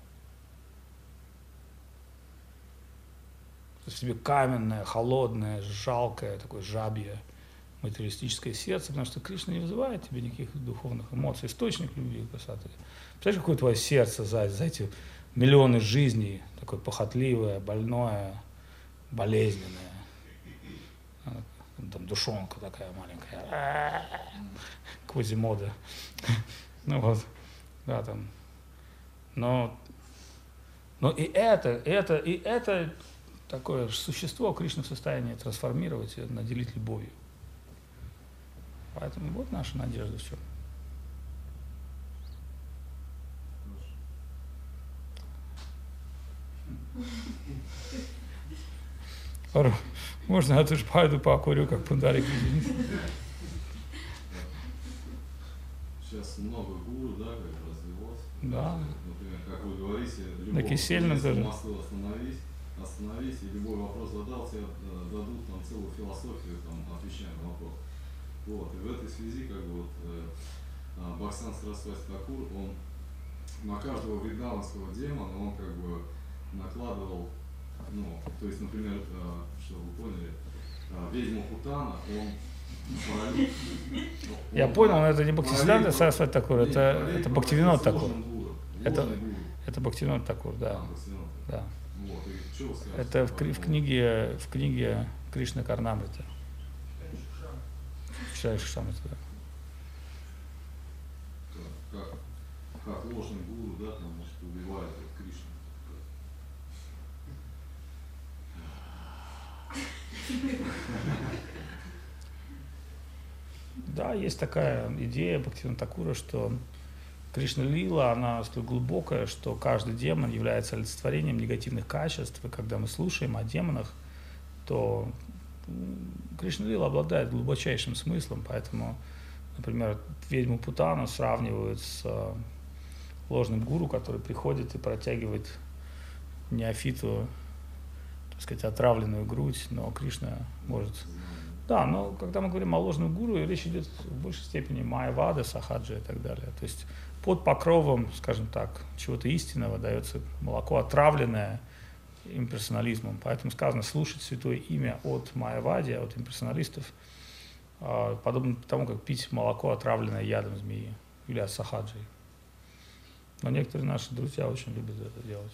То есть в тебе каменное, холодное, жалкое, такое жабье, материалистическое сердце, потому что Кришна не вызывает в тебе никаких духовных эмоций, источник любви и красоты. Представляешь, какое твое сердце за эти миллионы жизней, такое похотливое, больное, болезненное. Там душонка такая маленькая, Квазимода. Ну вот, да, там. Но и это такое существо Кришна в состоянии трансформировать и наделить любовью. Поэтому вот наша надежда в чем. Можно я тоже пойду покурю, как Пундарик.
Сейчас много гуру, да, как развелось.
Да.
Например, как вы говорите,
На Кисельном тоже.
мосту остановись, и любой вопрос задал, тебе дадут там целую философию, там, отвечая на вопрос. Вот. И в этой связи, как бы, вот, Бхактисиданта Сарасвати Такур, он на каждого вриндаванского демона, он как бы накладывал, ну, то есть, например, что вы поняли, ведьму Путана, он параллель.
Я понял, но это не Бхактисиданта Сарасвати Такур, это Бхактивинод Такур. Это Бхактивинод Такур, да. Да.
Вот, и что вы скажете?
Это в книге Кришна Карнамрита. Читаешь Шамрита, да.
Как ложный гуру, да, там, может, убивает Кришну.
Да, есть такая идея Бхактивинода Такура, что Кришна Лила, она столь глубокая, что каждый демон является олицетворением негативных качеств. И когда мы слушаем о демонах, то Кришна Лила обладает глубочайшим смыслом, поэтому, например, ведьму Путану сравнивают с ложным гуру, который приходит и протягивает неофиту, так сказать, отравленную грудь, но Кришна может... Да, но когда мы говорим о ложном гуру, речь идет в большей степени майявады, сахаджи и так далее. То есть под покровом, скажем так, чего-то истинного дается молоко, отравленное имперсонализмом. Поэтому сказано слушать святое имя от майявади, от имперсоналистов, подобно тому, как пить молоко, отравленное ядом змеи или от сахаджи. Но некоторые наши друзья очень любят это делать.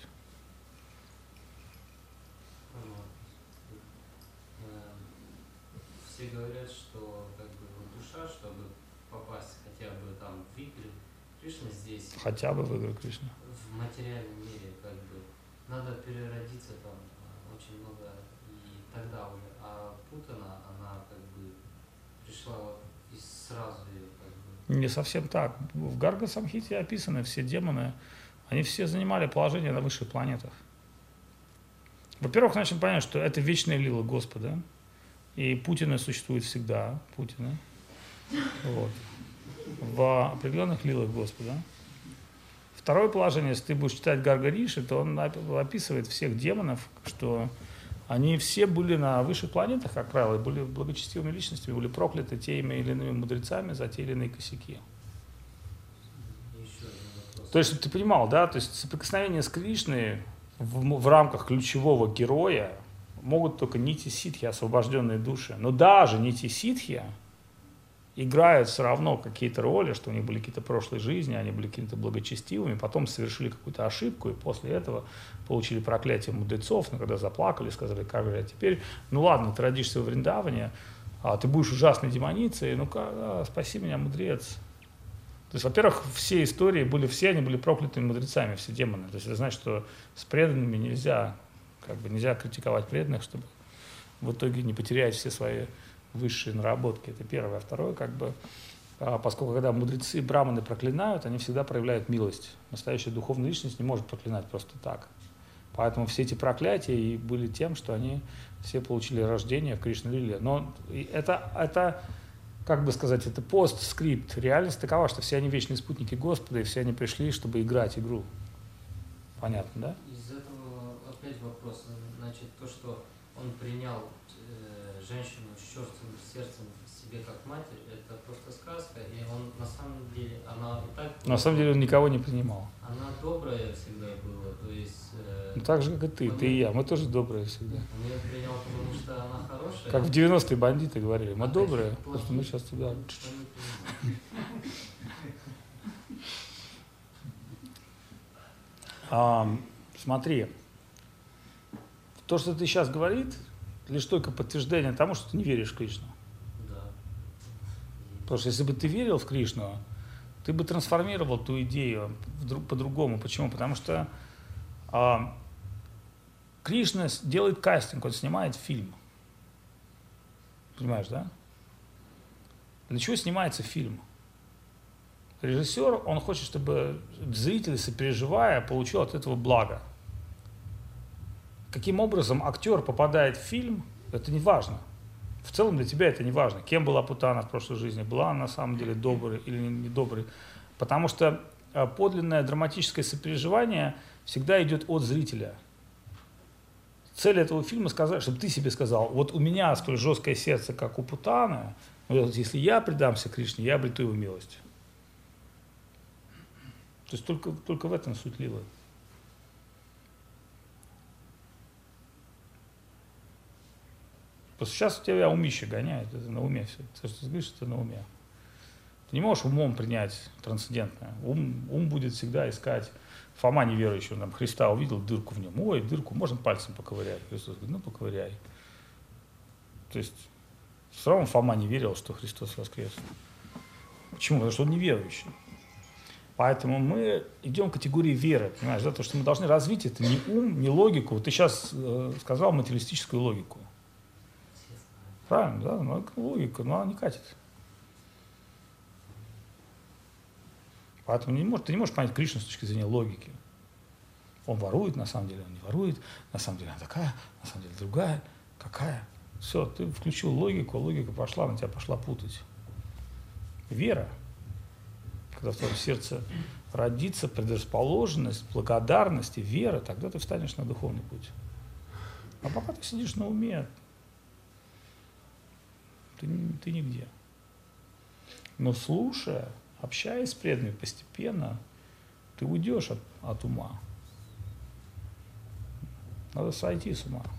Все говорят, что как бы душа, чтобы попасть хотя бы там в игры Кришны здесь,
Хотя бы в игры Кришны.
в материальном мире, как бы надо переродиться там очень много, и тогда уже. А Путана, она как бы пришла вот и сразу ее как бы.
Не совсем так. В Гарга Самхите описаны все демоны, они все занимали положение на высших планетах. Во-первых, начнем понять, что это вечная лила Господа. И Путины существуют всегда, Путины, вот, в определенных лилах Господа. Второе положение, если ты будешь читать Гарга Риши, то он описывает всех демонов, что они все были на высших планетах, как правило, и были благочестивыми личностями, были прокляты теми или иными мудрецами за те или иные косяки. То есть, чтобы ты понимал, да, то есть соприкосновение с Кришной в рамках ключевого героя могут только нити ситхи, освобожденные души. Но даже нити ситхи играют все равно какие-то роли, что у них были какие-то прошлые жизни, они были какими-то благочестивыми, потом совершили какую-то ошибку, и после этого получили проклятие мудрецов, но когда заплакали, сказали, как же я теперь, ну ладно, ты родишься в Вриндаване, а ты будешь ужасной демоницей, ну-ка, спаси меня, мудрец. То есть, во-первых, все истории были, все они были проклятыми мудрецами, все демоны. То есть это значит, что с преданными нельзя критиковать преданных, чтобы в итоге не потерять все свои высшие наработки. Это первое. А второе, поскольку когда мудрецы и браманы проклинают, они всегда проявляют милость. Настоящая духовная личность не может проклинать просто так. Поэтому все эти проклятия и были тем, что они все получили рождение в Кришна-лиле. Но это, как бы сказать, это постскрипт. Реальность такова, что все они вечные спутники Господа, и все они пришли, чтобы играть игру. Понятно, да?
Из этого опять вопрос, значит, то, что он принял женщину с черствым сердцем себе как матерь, это просто сказка, и он на самом деле, она и так...
На самом деле он никого не принимал.
Она добрая всегда была, то есть...
Ну, так же, как и ты и я, мы тоже добрые всегда.
Он ее принял, потому что она хорошая.
Как в 90-е бандиты говорили, мы добрые,
таких
потому что мы сейчас тебя...
он не принимал.
Смотри, то, что ты сейчас говорит, лишь только подтверждение тому, что ты не веришь в Кришну.
Да.
Потому что если бы ты верил в Кришну, ты бы трансформировал ту идею по-другому. Почему? Потому что Кришна делает кастинг, он снимает фильм. Понимаешь, да? Для чего снимается фильм? Режиссер, он хочет, чтобы зритель, сопереживая, получил от этого благо. Каким образом актер попадает в фильм, это не важно. В целом для тебя это не важно. Кем была Путана в прошлой жизни, была она на самом деле доброй или не доброй. Потому что подлинное драматическое сопереживание всегда идет от зрителя. Цель этого фильма сказать, чтобы ты себе сказал, вот у меня столь жесткое сердце, как у Путаны, вот если я предамся Кришне, я обрету его милость. То есть только в этом суть лилы. Просто сейчас у тебя умище гоняет, это на уме все. То, что ты говоришь, это на уме. Ты не можешь умом принять трансцендентное. Ум будет всегда искать. Фома неверующий, он там Христа увидел, дырку в нем. Ой, дырку, можно пальцем поковырять. Христос говорит, ну поковыряй. То есть все равно Фома не верил, что Христос воскрес. Почему? Потому что он неверующий. Поэтому мы идем к категории веры, понимаешь, да? То, что мы должны развить, это не ум, не логику. Вот ты сейчас сказал материалистическую логику. Правильно, да? Ну, логика, но она не катит. Поэтому ты не можешь понять Кришну с точки зрения логики. Он ворует, на самом деле он не ворует, на самом деле она такая, на самом деле другая, какая. Все, ты включил логику, логика пошла, на тебя пошла путать. Вера, когда в твоем сердце родится предрасположенность, благодарность и вера, тогда ты встанешь на духовный путь. А пока ты сидишь на уме, ты нигде. Но слушая, общаясь с преданными, постепенно ты уйдешь от ума. Надо сойти с ума.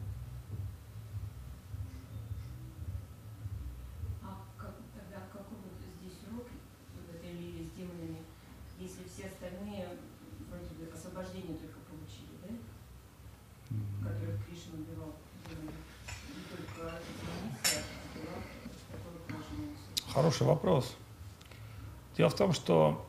А тогда какой вот здесь урок в этой лилии с демонами, если все остальные вроде бы освобождение только получили, да? Которых Кришна убивал демонов. И только единица была такой положение.
Хороший вопрос. Дело в том, что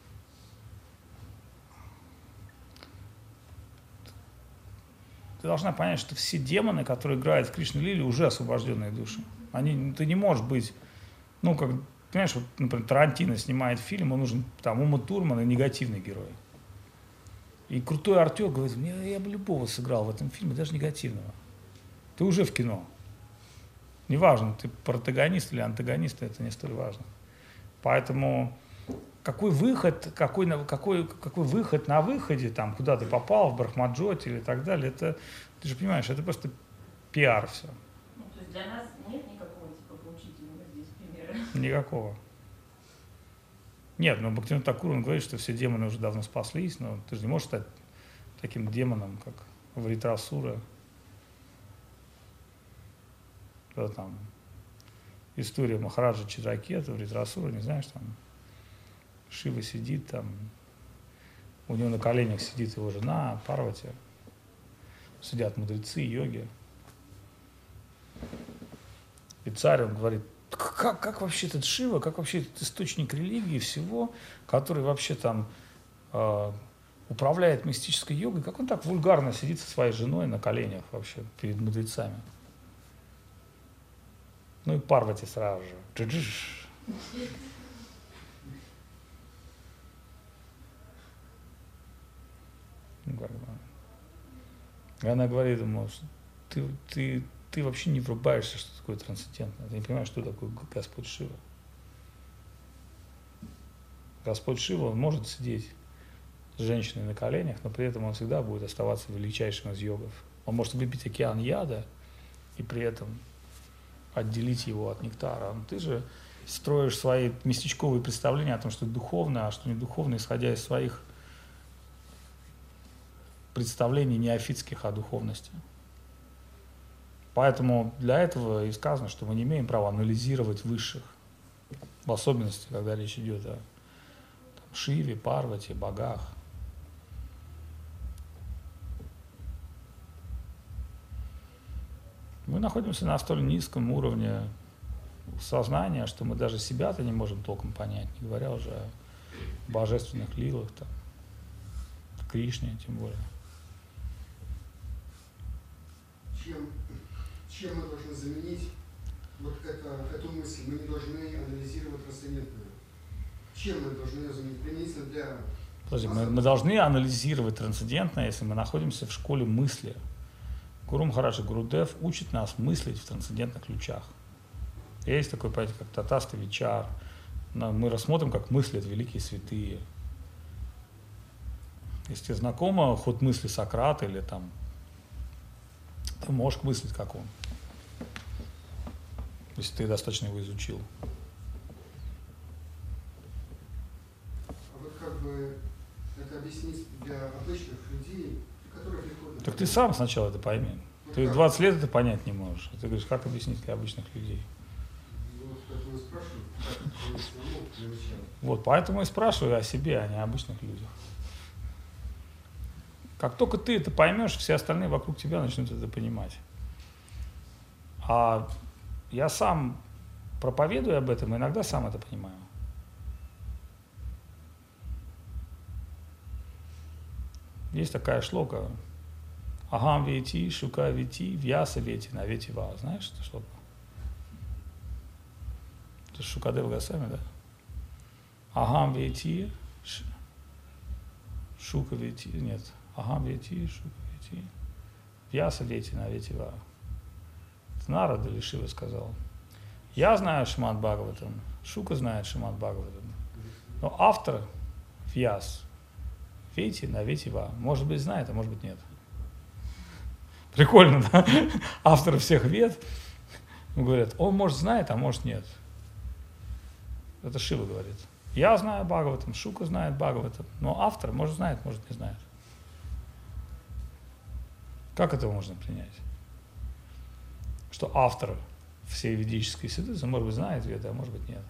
ты должна понять, что все демоны, которые играют в Кришну Лиле, уже освобожденные души. Ты не можешь быть, как, понимаешь, вот, например, Тарантино снимает фильм, ему нужен там Ума Турман и негативный герой. И крутой актер говорит, я бы любого сыграл в этом фильме, даже негативного. Ты уже в кино. Неважно, ты протагонист или антагонист, это не столь важно. Поэтому какой выход на выходе, там, куда ты попал, в Брахмаджоте или так далее, это, ты же понимаешь, это просто пиар все.
Ну, то есть для нас нет никакого типа поучительного здесь примера?
Никакого. Нет, Бхактивинода Тхакур, он говорит, что все демоны уже давно спаслись, но ты же не можешь стать таким демоном, как Вритрасура. Когда там история Махараджа Читракета, Вритрасура, не знаешь, там Шива сидит там, у него на коленях сидит его жена Парвати, сидят мудрецы, йоги. И царь, он говорит, как вообще этот Шива, как вообще этот источник религии всего, который вообще там управляет мистической йогой, как он так вульгарно сидит со своей женой на коленях вообще перед мудрецами. Ну и Парвати сразу же. И она говорит ему, ты вообще не врубаешься, что такое трансцендентное. Ты не понимаешь, что такое Господь Шива. Господь Шива, он может сидеть с женщиной на коленях, но при этом он всегда будет оставаться величайшим из йогов. Он может выпить океан яда и при этом отделить его от нектара. Но ты же строишь свои местечковые представления о том, что это духовно, а что не духовно, исходя из своих представлений неофитских о духовности. Поэтому для этого и сказано, что мы не имеем права анализировать высших, в особенности, когда речь идет о Шиве, Парвати, богах. Мы находимся на столь низком уровне сознания, что мы даже себя-то не можем толком понять, не говоря уже о божественных лилах, там, Кришне тем более.
Чем мы должны заменить вот эту мысль? Мы не должны анализировать трансцендентную. Чем мы должны ее заменить? Применительно для...
Подожди, мы должны анализировать трансцендентное, если мы находимся в школе мысли. Гуру Махарадж Гурудев учит нас мыслить в трансцендентных ключах. Есть такое понятие, как татаста вичар. Мы рассмотрим, как мыслят великие святые. Если тебе знакомо ход мысли Сократа или там, ты можешь мыслить, как он. Если ты достаточно его изучил.
А вот как бы это объяснить для обычных людей, которые приходят...
Так ты сам сначала это пойми. Ты 20 лет это понять не можешь. Ты говоришь, как объяснить для обычных людей?
Вот поэтому и спрашиваю, как самому для начала.
Вот, поэтому и спрашиваю о себе, а не о обычных людях. Как только ты это поймешь, все остальные вокруг тебя начнут это понимать. А я сам проповедую об этом, и иногда сам это понимаю. Есть такая шлока. Ахам вети, шука вети, вьяса вети, на вети ва. Знаешь это шлока? Это Шукадева Госвами, да? Ахам вети, шука вети, нет. Ахам вети, шука вети, вьяса вети, на вети ва. Это Нарада или Шива сказал. Я знаю Шримад Бхагаватам, Шука знает Шримад Бхагаватам. Но автор Вьяс вети на вети ва. Может быть знает, а может быть нет. Прикольно, да? Авторы всех вед говорят, он может знает, а может нет. Это Шива говорит. Я знаю Бхагаватам, Шука знает Бхагаватам, но автор может знает, может не знает. Как это можно принять? Что автор всей ведической синтезы, может быть, знает веды, а может быть, нет.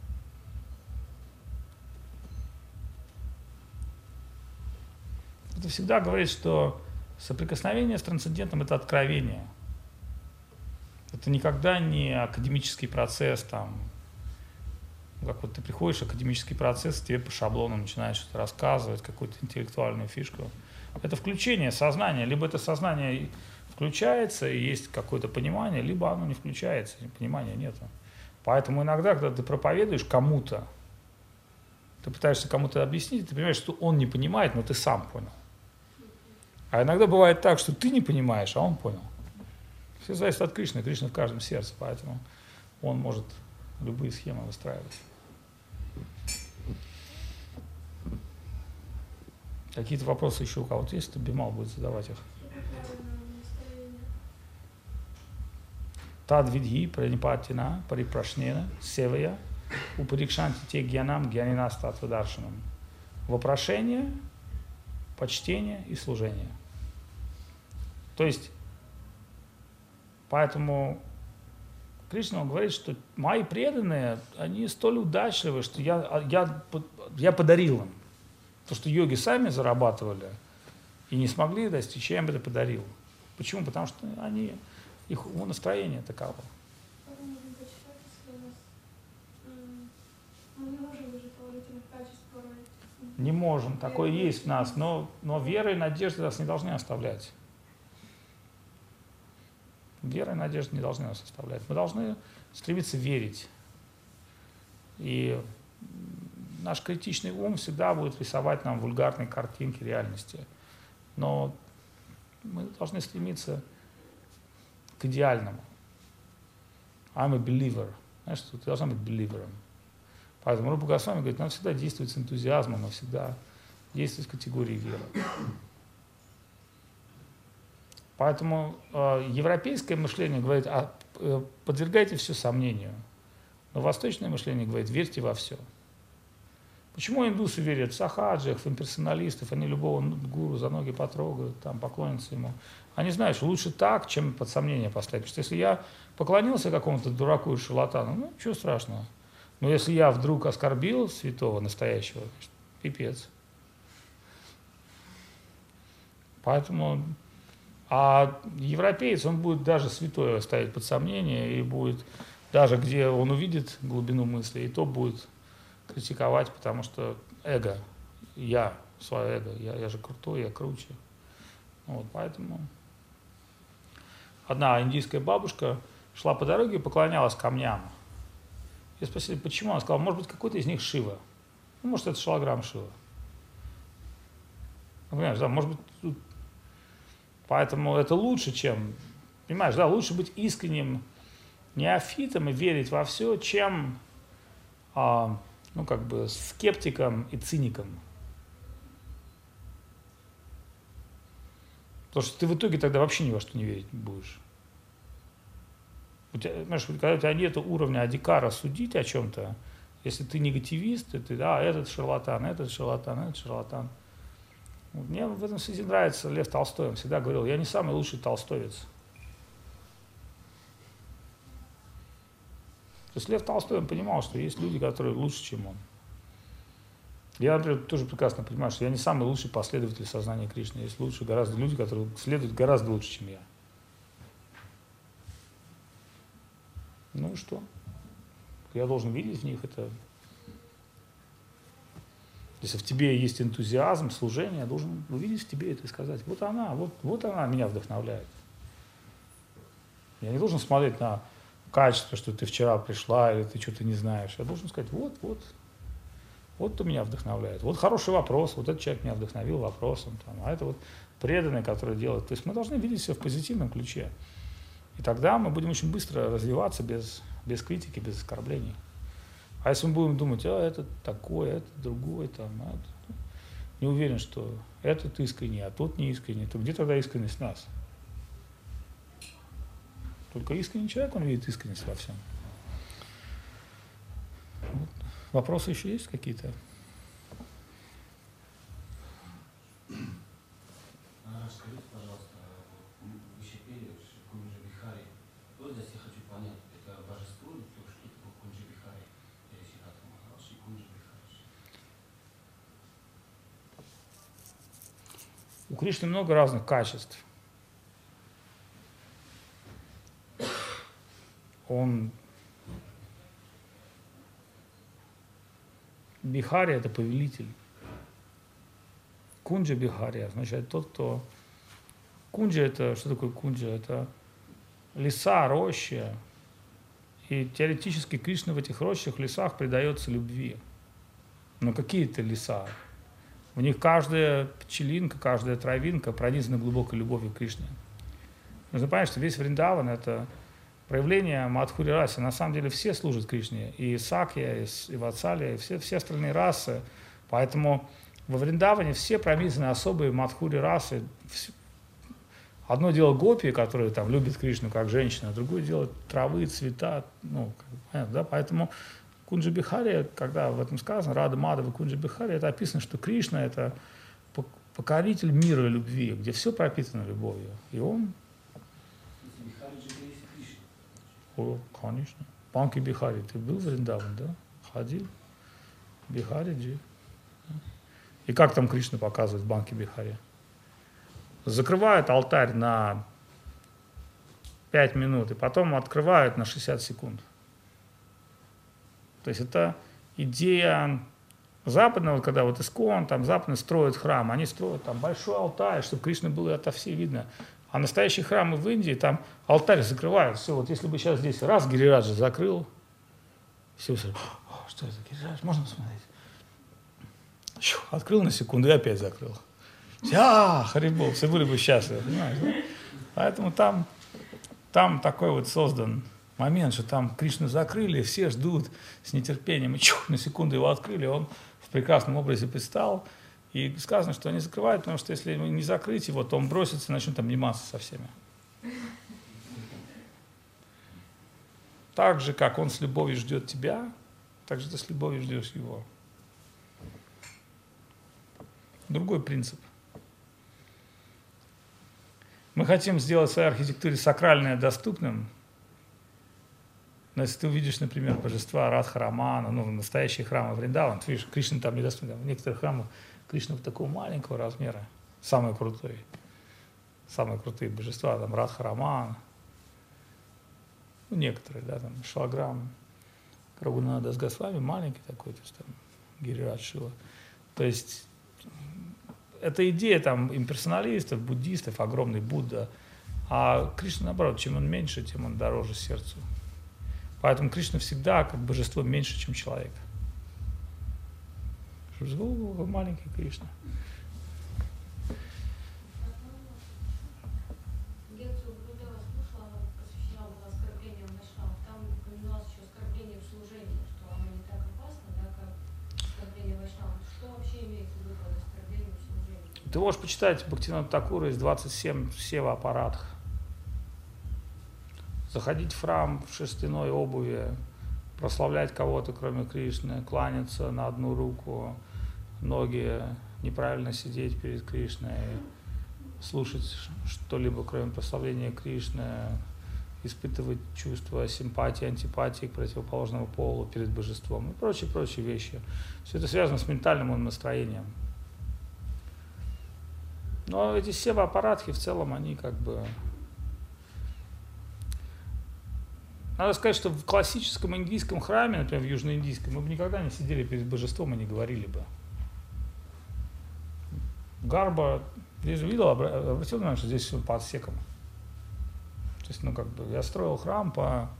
Это всегда говорит, что соприкосновение с трансцендентом – это откровение. Это никогда не академический процесс, там, как вот ты приходишь, академический процесс, тебе по шаблону начинают что-то рассказывать, какую-то интеллектуальную фишку. Это включение сознания. Либо это сознание включается и есть какое-то понимание, либо оно не включается, понимания нет. Поэтому иногда, когда ты проповедуешь кому-то, ты пытаешься кому-то объяснить, ты понимаешь, что он не понимает, но ты сам понял. А иногда бывает так, что ты не понимаешь, а он понял. Все зависит от Кришны. Кришна в каждом сердце, поэтому он может любые схемы выстраивать. Какие-то вопросы еще у кого-то есть, то Бимал будет задавать их. Тадвидхи пранипатина парипрашнена севая упарикшанти те гьянам гьянина статвадаршанам. Вопрошение, почтение и служение. То есть, поэтому Кришна говорит, что мои преданные, они столь удачливы, что я подарил им. То, что йоги сами зарабатывали и не смогли достичь, я им это подарил. Почему? Потому что их настроение таково. Не можем, такое есть в нас, но вера и надежда нас не должны оставлять. Вера и надежда не должны нас оставлять. Мы должны стремиться верить. И наш критичный ум всегда будет рисовать нам вульгарные картинки реальности. Но мы должны стремиться к идеальному. I'm a believer. Знаешь, ты должна быть беливером. Поэтому Рупа Госвами говорит, надо всегда действовать с энтузиазмом, но всегда действовать в категории веры. Поэтому европейское мышление говорит, подвергайте все сомнению. Но восточное мышление говорит, верьте во все. Почему индусы верят в сахаджиях, в имперсоналистов, они любого гуру за ноги потрогают, там, поклонятся ему. Они знают, что лучше так, чем под сомнение поставить. Потому что если я поклонился какому-то дураку и шарлатану, ну, ничего страшного. Но если я вдруг оскорбил святого, настоящего, пипец. Поэтому, а европеец, он будет даже святое ставить под сомнение, и будет, даже где он увидит глубину мысли, и то будет критиковать, потому что эго, свое эго, я же крутой, я круче. Вот, поэтому одна индийская бабушка шла по дороге и поклонялась камням. Я спросил, почему? Она сказала, может быть, какой-то из них Шива. Ну, может, это шалограмм Шива. Понимаешь, да, может быть, поэтому это лучше, чем, понимаешь, да, лучше быть искренним неофитом и верить во все, чем, ну, как бы, скептиком и циником. Потому что ты в итоге тогда вообще ни во что не верить будешь. У тебя, понимаешь, когда у тебя нет уровня адикара судить о чем-то, если ты негативист, ты, этот шарлатан, этот шарлатан, этот шарлатан. Мне в этом связи нравится Лев Толстой. Он всегда говорил, я не самый лучший толстовец. То есть Лев Толстой, он понимал, что есть люди, которые лучше, чем он. Я, например, тоже прекрасно понимаю, что я не самый лучший последователь сознания Кришны. Есть лучше гораздо люди, которые следуют гораздо лучше, чем я. Ну и что? Я должен видеть в них это. Если в тебе есть энтузиазм, служение, я должен увидеть в тебе это и сказать, вот она меня вдохновляет. Я не должен смотреть на качество, что ты вчера пришла или ты что-то не знаешь. Я должен сказать, вот кто меня вдохновляет. Вот хороший вопрос, вот этот человек меня вдохновил вопросом, там, а это вот преданный, который делает. То есть мы должны видеть все в позитивном ключе. И тогда мы будем очень быстро развиваться без критики, без оскорблений. А если мы будем думать, этот такой, этот другой, там, не уверен, что этот искренний, а тот не искренний, то где тогда искренность нас? Только искренний человек, он видит искренность во всем. Вот. Вопросы еще есть какие-то?
Расскажите, пожалуйста, вы еще пели Кунджа Бихари. Вот здесь я хочу понять, это божество или то, что такое Кунджа Бихари? Или Сиддхарта Махарадж и Кунджа Бихари?
У Кришны много разных качеств. Он Бихари – это повелитель. Кунджа Бихари означает тот, кто... Кунджа – это... Что такое кунджа? Это леса, рощи. И теоретически Кришна в этих рощах, лесах предается любви. Но какие это леса? В них каждая пчелинка, каждая травинка пронизана глубокой любовью к Кришне. Нужно понять, что весь Вриндаван – это проявление Мадхури расы. На самом деле все служат Кришне. И Сакья, и Ватсалия, и все остальные расы. Поэтому во Вриндаване все пронизаны особые Мадхури расы. Одно дело гопи, которые там любят Кришну как женщина, а другое дело травы, цвета. Ну, понятно, да? Поэтому Кунджа Бихари, когда в этом сказано, Рада Мадава Кунджа Бихари, это описано, что Кришна – это покоритель мира и любви, где все пропитано любовью. И он... О, конечно. Банки Бихари. Ты был в Вриндаван, да? Ходил? Бихари-джи. И как там Кришна показывает в Банки Бихари? Закрывают алтарь на 5 минут, и потом открывают на 60 секунд. То есть это идея западного, когда вот Искон, там западные строят храм, они строят там большой алтарь, чтобы Кришна было ото всей видно. А настоящие храмы в Индии, там алтарь закрывают. Все, вот если бы сейчас здесь раз Гирираджа закрыл, все, что это, Гирираджа, можно посмотреть? Открыл на секунду и опять закрыл. Харибол, все были бы счастливы, понимаешь, да? Поэтому там такой вот создан момент, что там Кришну закрыли, все ждут с нетерпением, и на секунду его открыли, он в прекрасном образе предстал, И сказано, что они закрывают, потому что если не закрыть его, то он бросится и начнет обниматься со всеми. Так же, как он с любовью ждет тебя, так же ты с любовью ждешь его. Другой принцип. Мы хотим сделать в своей архитектуре сакральное доступным. Но если ты увидишь, например, божества Радха-Рамана, настоящие храмы Вриндавана, ты видишь, Кришна там недоступен. В некоторых храмах Кришна такого маленького размера, самые крутые божества, там Радха-Рамана, некоторые, да, там Шалаграм, Рагунада с Госвами, маленький такой, то есть там Гирирадж Шила. То есть это идея там имперсоналистов, буддистов, огромный Будда, а Кришна, наоборот, чем он меньше, тем он дороже сердцу. Поэтому Кришна всегда как божество меньше, чем человек. Маленький Кришна.
Лекцию Гурудева слушала, она посвящена была оскорблениям вайшнавов. Там упоминалось еще оскорбление в служении, что оно не так опасно, да, как оскорбление вайшнавов. Что вообще имеется в виду под оскорблением в служении?
Ты можешь почитать Бхактивинода Такура из 27 сева аппаратах. Заходить в храм в шерстяной обуви, прославлять кого-то, кроме Кришны, кланяться на одну руку, ноги, неправильно сидеть перед Кришной, слушать что-либо, кроме прославления Кришны, испытывать чувства симпатии, антипатии к противоположному полу перед божеством и прочие вещи. Все это связано с ментальным настроением. Но эти сева-аппаратхи в целом, они как бы... Надо сказать, что в классическом индийском храме, например, в южноиндийском, мы бы никогда не сидели перед божеством и не говорили бы. Гарба, здесь видел, обратил внимание, что здесь все по отсекам. То есть, я строил храм по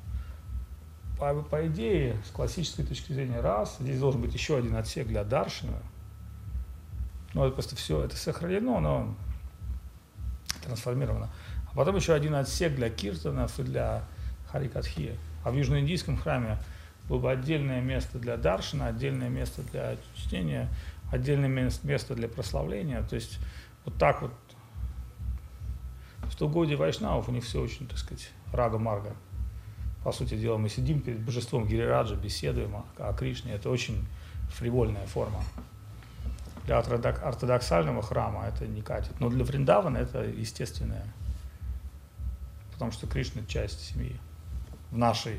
идее, с классической точки зрения, раз, здесь должен быть еще один отсек для даршина. Ну, это просто все, это сохранено, но трансформировано. А потом еще один отсек для киртанов и для харикатхи. А в южноиндийском храме было бы отдельное место для даршина, отдельное место для чтения, отдельное место для прославления. То есть вот так вот. В Стугоде вайшнавов у них все очень, так сказать, рага-марга. По сути дела, мы сидим перед божеством Гирираджа, беседуем о Кришне. Это очень фривольная форма. Для ортодоксального храма это не катит. Но для Вриндавана это естественное. Потому что Кришна – часть семьи. В нашей.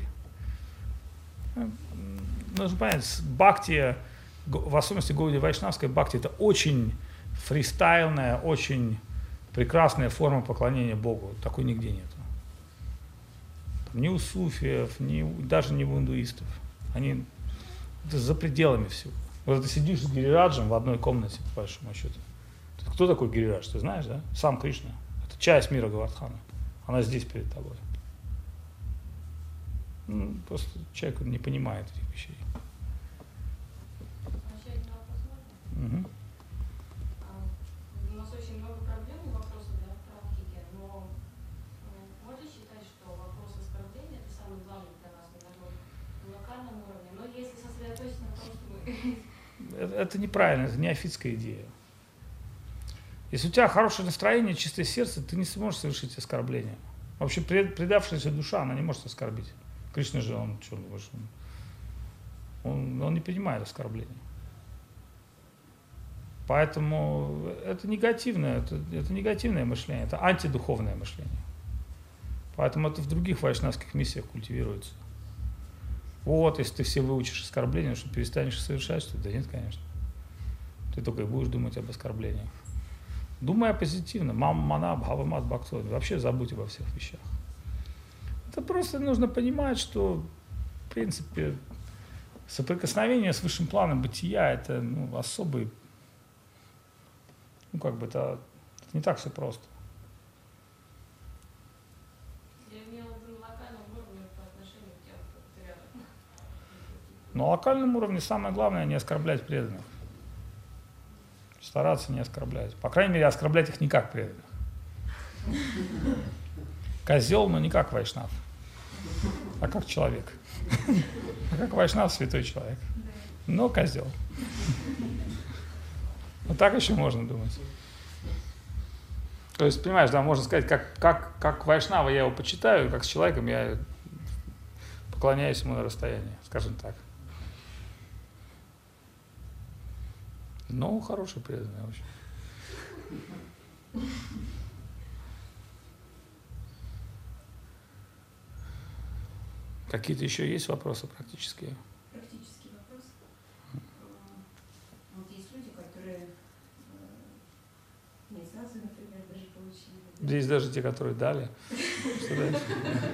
Нужно понять, бхакти, в особенности Гауди вайшнавская бхакти, это очень фристайлная, очень прекрасная форма поклонения Богу. Такой нигде нету. Ни у суфиев, даже не у индуистов. Они это за пределами всего. Вот ты сидишь с Гирираджем в одной комнате, по большому счету. Кто такой Гирирадж, ты знаешь, да? Сам Кришна. Это часть мира Гавардхана. Она здесь перед тобой. Просто человек не понимает этих вещей.
Еще один вопрос можно?
Угу.
У нас очень много проблем и вопросов в практике, но можно считать, что вопрос оскорбления – это самый главный для нас на локальном уровне, но если сосредоточиться на том, что мы…
Это неправильно, это неофитская идея. Если у тебя хорошее настроение, чистое сердце, ты не сможешь совершить оскорбление. Вообще предавшаяся душа, она не может оскорбить. Кришна же, он не принимает оскорбления. Поэтому это негативное, это негативное мышление, это антидуховное мышление. Поэтому это в других вайшнавских миссиях культивируется. Вот, если ты все выучишь оскорбления, что перестанешь их совершать, что да нет, конечно. Ты только и будешь думать об оскорблениях. Думай позитивно. Мана, бхавамат, бхакто. Вообще забудь обо всех вещах. Это просто нужно понимать, что, в принципе, соприкосновение с высшим планом бытия – это особый, это не так все просто.
Я имела в виду на локальном уровне по отношению к тем, кто рядом.
На локальном уровне самое главное – не оскорблять преданных. Стараться не оскорблять. По крайней мере, оскорблять их не как преданных. Козел, но не как вайшнав, а как человек. А как вайшнав святой человек. Но козел. Ну так еще можно думать. То есть, понимаешь, да, можно сказать, как Вайшнава я его почитаю, как с человеком я поклоняюсь ему на расстоянии, скажем так. Ну, хороший преданный, в общем. Какие-то еще есть вопросы практические?
Практический вопрос. Вот есть люди, которые инициацию, например, даже получили.
Здесь даже те, которые дали. Что дальше?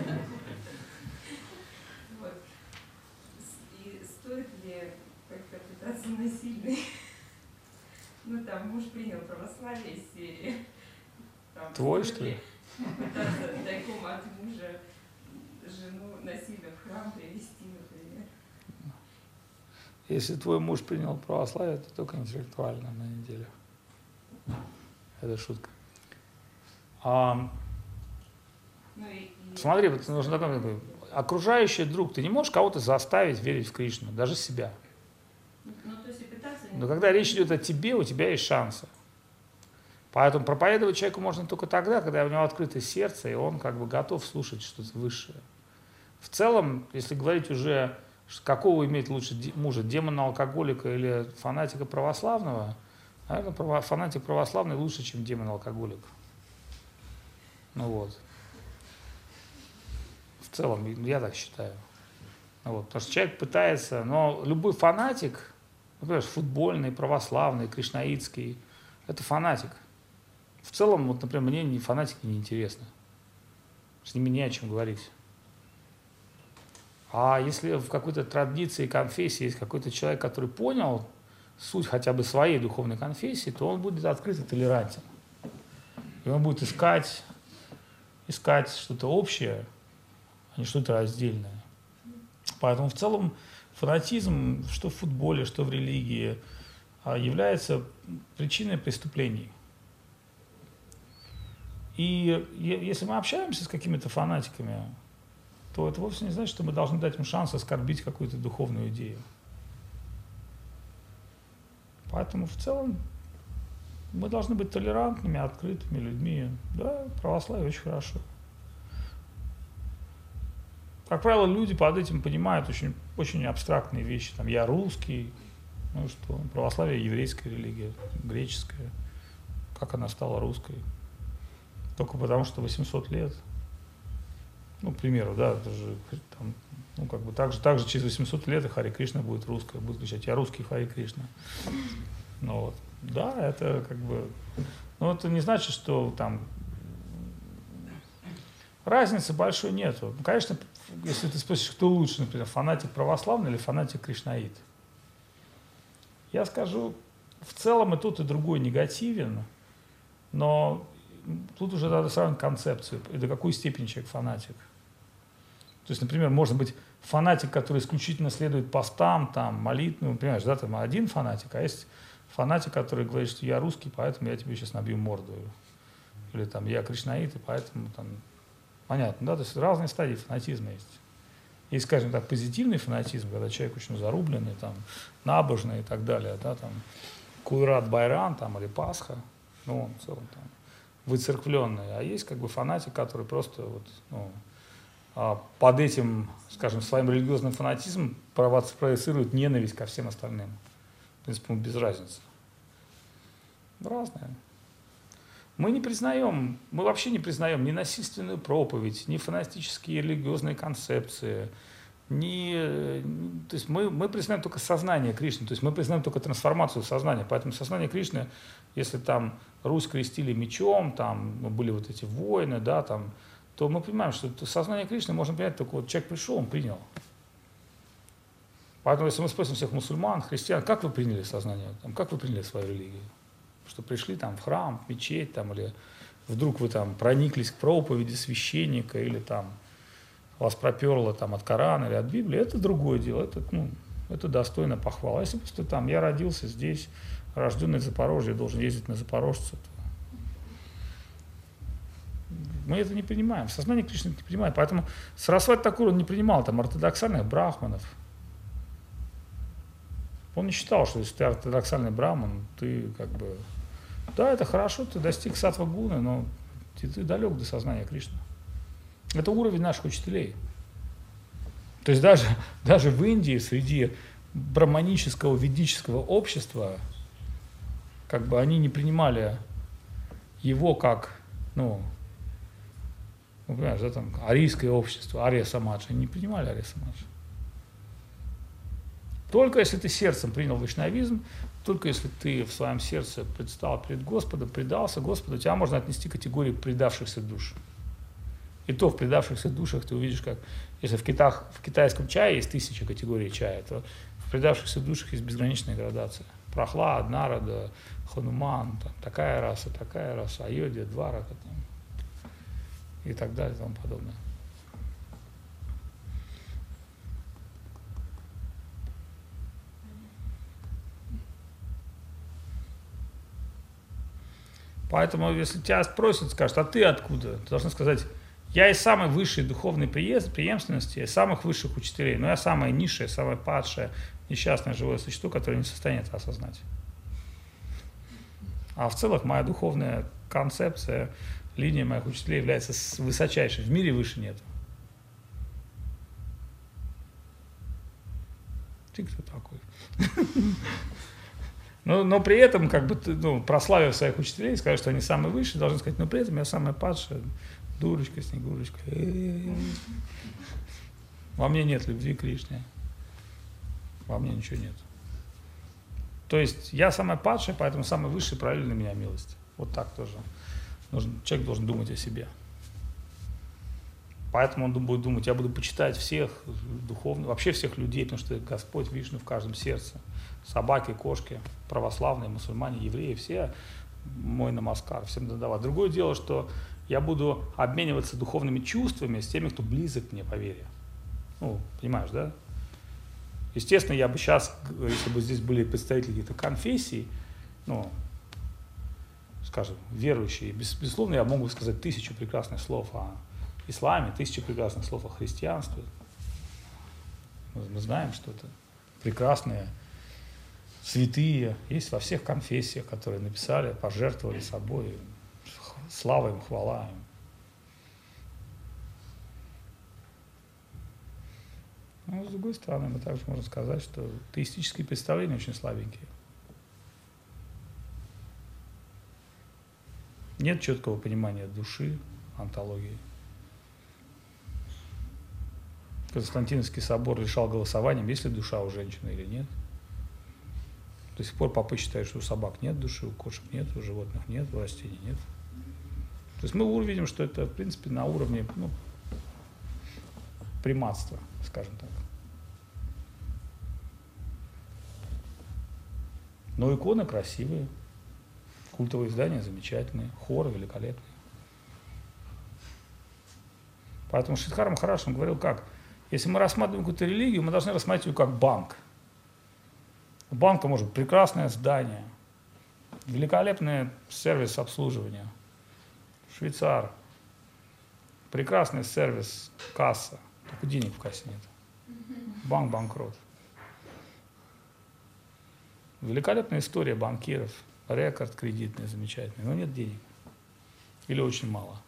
Вот. И стоит ли как-то пытаться насильно? Ну там муж принял православие из серии. Там,
Твой, что ли?
пытаться тайком от мужа жену насильно в храм привести, например.
Если твой муж принял православие, то только интеллектуально на неделю. Это шутка.
Ну,
Смотри, вот нужно такой окружающий друг, ты не можешь кого-то заставить верить в Кришну, даже себя.
Ну, то есть и пытаться...
Но когда речь идет о тебе, у тебя есть шансы. Поэтому проповедовать человеку можно только тогда, когда у него открытое сердце, и он как бы готов слушать что-то высшее. В целом, если говорить уже, какого иметь лучше мужа, демона-алкоголика или фанатика православного, наверное, фанатик православный лучше, чем демон-алкоголик. Ну вот. В целом, я так считаю. Ну вот. Потому что человек пытается, но любой фанатик, например, футбольный, православный, кришнаитский, это фанатик. В целом, вот, например, мне фанатики не интересны. С ними не о чем говорить. А если в какой-то традиции, конфессии есть какой-то человек, который понял суть хотя бы своей духовной конфессии, то он будет открыт и толерантен. И он будет искать что-то общее, а не что-то раздельное. Поэтому в целом фанатизм, что в футболе, что в религии, является причиной преступлений. И если мы общаемся с какими-то фанатиками, то это вовсе не значит, что мы должны дать им шанс оскорбить какую-то духовную идею. Поэтому в целом мы должны быть толерантными, открытыми людьми. Да, православие очень хорошо. Как правило, люди под этим понимают очень, очень абстрактные вещи. Там, я русский, ну что, православие еврейская религия, греческая. Как она стала русской? Только потому, что 800 лет. Ну, к примеру, да, это же, там, ну, как бы так же через 800 лет и Харе Кришна будет русская, будет кричать: я русский Харе Кришна. Ну вот. Да, это как бы, но это не значит, что там разницы большой нету. Конечно, если ты спросишь, кто лучше, например, фанатик православный или фанатик кришнаит, я скажу, в целом и тот, и другой негативен, но тут уже надо сравнить концепцию, и до какой степени человек фанатик. То есть, например, может быть фанатик, который исключительно следует постам, там, молитвам, понимаешь, да, там один фанатик, а есть фанатик, который говорит, что я русский, поэтому я тебе сейчас набью морду. Или там я кришнаит, и поэтому там... Понятно, да? То есть разные стадии фанатизма есть. Есть, скажем так, позитивный фанатизм, когда человек очень зарубленный, там, набожный и так далее, да, там, Куйрат Байрам, там, или Пасха, ну, он в целом там выцерквленный. А есть как бы фанатик, который просто вот, ну, под этим, скажем, своим религиозным фанатизмом проецирует ненависть ко всем остальным. В принципе, ему без разницы. Разное. Мы вообще не признаем ни насильственную проповедь, ни фанатические религиозные концепции, то есть мы признаем только сознание Кришны, то есть мы признаем только трансформацию сознания. Поэтому сознание Кришны, если там Русь крестили мечом, там были вот эти войны, да, там, то мы понимаем, что сознание Кришны можно принять только вот человек пришел, он принял. Поэтому если мы спросим всех мусульман, христиан, как вы приняли сознание, там, как вы приняли свою религию? Что пришли там в храм, в мечеть, там, или вдруг вы там прониклись к проповеди священника, или там вас проперло там от Корана или от Библии, это другое дело, это достойно похвалы. А если просто там я родился здесь, рожденный в Запорожье, должен ездить на Запорожце, то мы это не принимаем, сознание Кришны это не принимает. Поэтому Сарасвати Такур он не принимал там ортодоксальных брахманов. Он не считал, что если ты ортодоксальный браман, ты как бы... Да, это хорошо, ты достиг саттва-гуны, но ты далек до сознания Кришны. Это уровень наших учителей. То есть даже в Индии, среди браманического, ведического общества, как бы они не принимали его как, ну понимаешь, да, там, арийское общество, ария-самадж, они не принимали ария-самадж. Только если ты сердцем принял вайшнавизм, только если ты в своем сердце предстал перед Господом, предался Господу, тебя можно отнести к категории предавшихся душ. И то в предавшихся душах ты увидишь, как, если в китайском чае есть 1000 категорий чая, то в предавшихся душах есть безграничная градация. Прохлад, Нарада, Хануман, там, такая раса, Айодия, Дварака, там, и так далее, и тому подобное. Поэтому, если тебя спросят, скажут, а ты откуда? Ты должен сказать, я из самой высшей духовной преемственности, из самых высших учителей, но я самая низшая, самая падшая, несчастное живое существо, которое не в состоянии это осознать. А в целом моя духовная концепция, линия моих учителей является высочайшей. В мире выше нет. Ты кто такой? Но при этом, как бы, прославив своих учителей, скажешь, что они самые высшие, должны сказать, но при этом я самая падшая, дурочка, снегурочка. Во мне нет любви к Кришне. Во мне ничего нет. То есть я самая падшая, поэтому самый высший проявил на меня милость. Вот так тоже. Человек должен думать о себе. Поэтому он будет думать, я буду почитать всех духовных, вообще всех людей, потому что Господь Вишну в каждом сердце. Собаки, кошки, православные, мусульмане, евреи, все мой намаскар, всем дадава. Другое дело, что я буду обмениваться духовными чувствами с теми, кто близок мне по вере. Понимаешь, да? Естественно, я бы сейчас, если бы здесь были представители каких-то конфессий, скажем, верующие, безусловно, я мог бы сказать 1000 прекрасных слов о исламе, 1000 прекрасных слов о христианстве. Мы знаем, что это прекрасные святые есть во всех конфессиях, которые написали, пожертвовали собой. Слава им, хвала им. Но, с другой стороны, мы также можем сказать, что теистические представления очень слабенькие. Нет четкого понимания души, онтологии. Константиновский собор решал голосованием, есть ли душа у женщины или нет. До сих пор папы считают, что у собак нет души, у кошек нет, у животных нет, у растений нет. То есть мы увидим, что это, в принципе, на уровне приматства, скажем так. Но иконы красивые, культовые издания замечательные, хоры великолепные. Поэтому Шридхар Махарадж говорил, как, если мы рассматриваем какую-то религию, мы должны рассматривать ее как банк. У банка может быть прекрасное здание, великолепный сервис обслуживания, швейцар, прекрасный сервис касса, только денег в кассе нет. Банк банкрот. Великолепная история банкиров, рекорд кредитный замечательный, но нет денег или очень мало.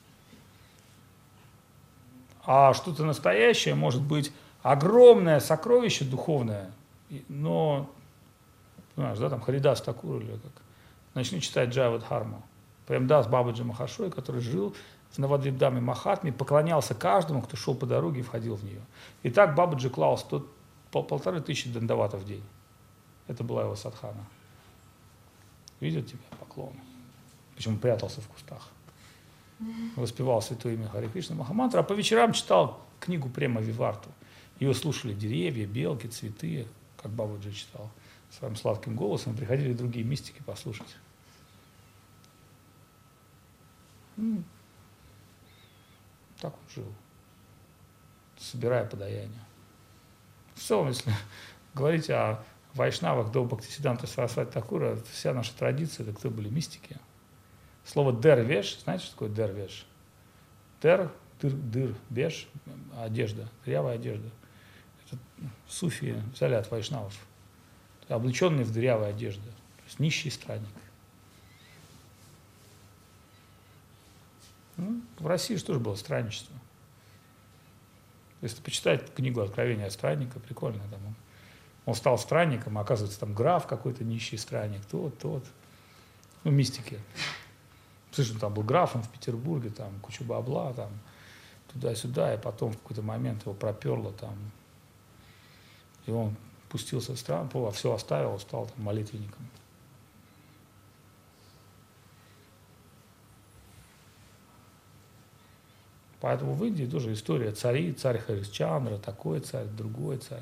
А что-то настоящее может быть огромное сокровище духовное, но, понимаешь, да, там Харидас Такур или как, начни читать Джайвадхарму. Премдас Бабаджи Махашой, который жил в Навадвипдаме Махатме, поклонялся каждому, кто шел по дороге и входил в нее. И так Бабаджи клал 1500 дандаватов в день. Это была его садхана. Видел тебя поклоны. Причем прятался в кустах. Воспевал святое имя Харе Кришна Махамантра, а по вечерам читал книгу Према Виварту. Ее слушали деревья, белки, цветы, как Бабаджи читал своим сладким голосом, приходили другие мистики послушать. Так он жил, собирая подаяние. В целом, если говорить о вайшнавах до Бхактисиданта Сарасвати Такура, вся наша традиция, это кто были мистики. Слово дервеш, знаете, что такое дервеш? Дыр, беш, одежда, дырявая одежда. Это суфии взяли от вайшнавов. облеченный в дырявые одежды. То есть нищий странник. Ну, в России же тоже было странничество. Если почитать книгу «Откровение странника», прикольно. Там он стал странником, а оказывается, там граф какой-то нищий странник, тот. Ну, мистики. Слышно, там был графом в Петербурге, там куча бабла, там туда-сюда, и потом в какой-то момент его проперло там. И он пустился в страну, все оставил, стал там молитвенником. Поэтому в Индии тоже история царей, царь Харисчандра, такой царь, другой царь.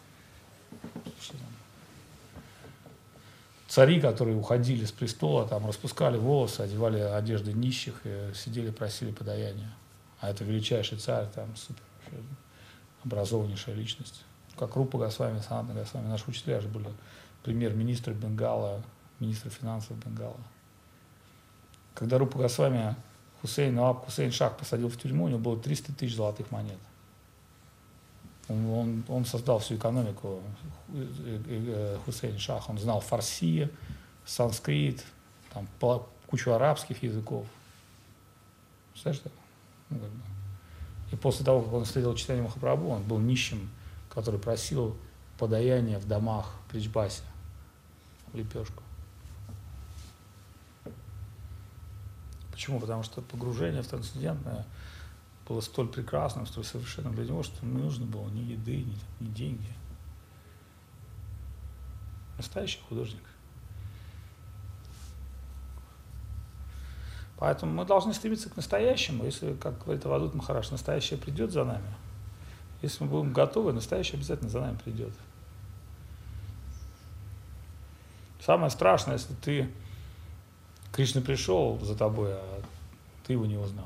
Цари, которые уходили с престола, там распускали волосы, одевали одежды нищих и сидели, просили подаяния. А это величайший царь, там супер, образованнейшая личность. Как Рупа Госвами, Санатана Госвами, наши учителя же были премьер-министр Бенгала, министр финансов Бенгала. Когда Рупа Госвами Наваб Хусейн Шах посадил в тюрьму, у него было 300 тысяч золотых монет. Он создал всю экономику, Хусейн Шах. Он знал фарси, санскрит, там, кучу арабских языков. Представляешь, что? И после того, как он следовал читанию Махапрабху, он был нищим, который просил подаяния в домах в Бричбасе, в лепешку. Почему? Потому что погружение в трансцендентное было столь прекрасным, столь совершенным для него, что не нужно было ни еды, ни деньги. Настоящий художник. Поэтому мы должны стремиться к настоящему. Если, как говорит Авадут Махарадж, настоящее придет за нами. Если мы будем готовы, настоящее обязательно за нами придет. Самое страшное, если ты Кришна пришел за тобой, а ты его не узнал.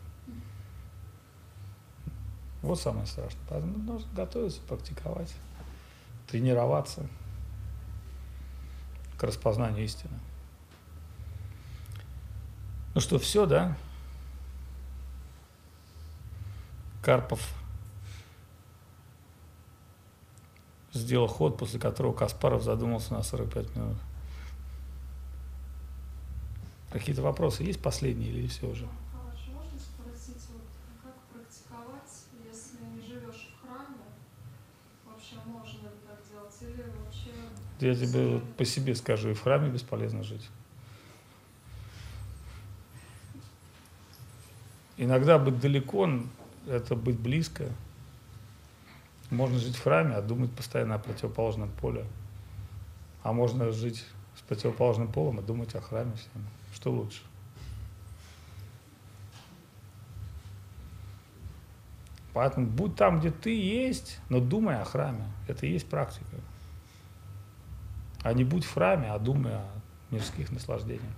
Вот самое страшное. Поэтому нужно готовиться, практиковать, тренироваться к распознанию истины. Ну что, все, да? Карпов сделал ход, после которого Каспаров задумался на 45 минут. Какие-то вопросы есть последние или все уже?
Можно спросить, вот, как практиковать, если не живешь в храме? Вообще можно ли так делать? Или вообще...
Я тебе по себе скажу, и в храме бесполезно жить. Иногда быть далеко – это быть близко. Можно жить в храме, а думать постоянно о противоположном поле. А можно жить с противоположным полом и думать о храме всем. Что лучше? Поэтому будь там, где ты есть, но думай о храме. Это и есть практика. А не будь в храме, а думай о мирских наслаждениях.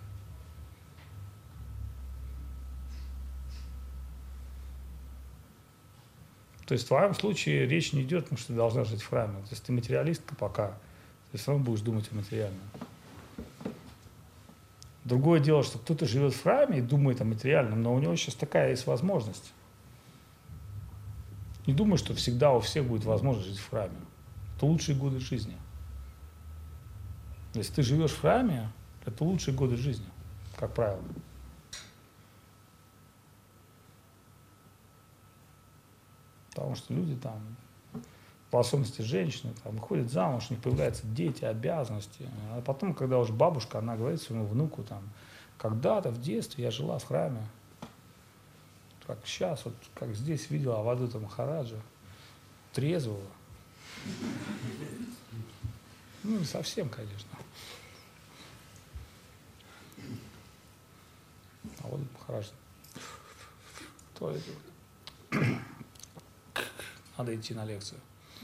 То есть в твоем случае речь не идет, потому что ты должна жить в храме. То есть ты материалистка пока, ты все равно будешь думать о материальном. Другое дело, что кто-то живет в храме и думает о материальном, но у него сейчас такая есть возможность. Не думай, что всегда у всех будет возможность жить в храме. Это лучшие годы жизни. Если ты живешь в храме, это лучшие годы жизни, как правило. Потому что люди там, по особенности женщины, там, выходят замуж, у них появляются дети, обязанности. А потом, когда уже бабушка, она говорит своему внуку, там, когда-то в детстве я жила в храме. Как сейчас, вот как здесь видела Авадута Махараджа, трезвого. Ну, не совсем, конечно. Авадута Махарадж. Кто это? Надо идти на лекцию.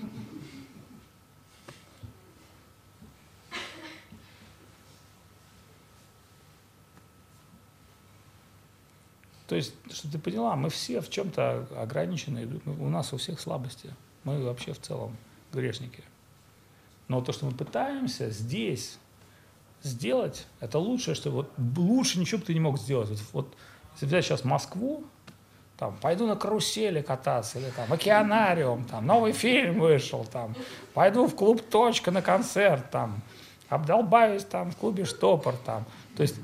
То есть, что ты поняла, мы все в чем-то ограничены, у нас у всех слабости. Мы вообще в целом грешники. Но то, что мы пытаемся здесь сделать, это лучшее, что вот лучше ничего бы ты не мог сделать. Вот если взять сейчас Москву, там, пойду на карусели кататься, или там, океанариум, там, новый фильм вышел, там, пойду в клуб «Точка» на концерт, там, обдолбаюсь там в клубе «Штопор», там, то есть,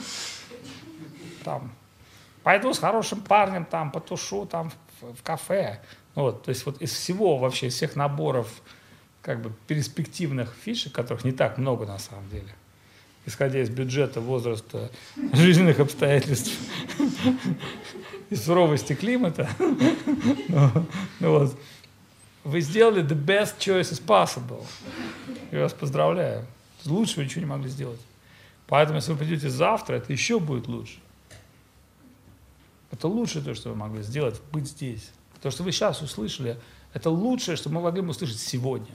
там, пойду с хорошим парнем, там, потушу, там, в кафе, вот, то есть вот из всего вообще, из всех наборов, как бы, перспективных фишек, которых не так много на самом деле, исходя из бюджета, возраста, жизненных обстоятельств и суровости климата, вот, вы сделали the best choices possible. Я вас поздравляю. Лучше вы ничего не могли сделать. Поэтому, если вы придете завтра, это еще будет лучше. Это лучшее то, что вы могли сделать, быть здесь. То, что вы сейчас услышали, это лучшее, что мы могли бы услышать сегодня.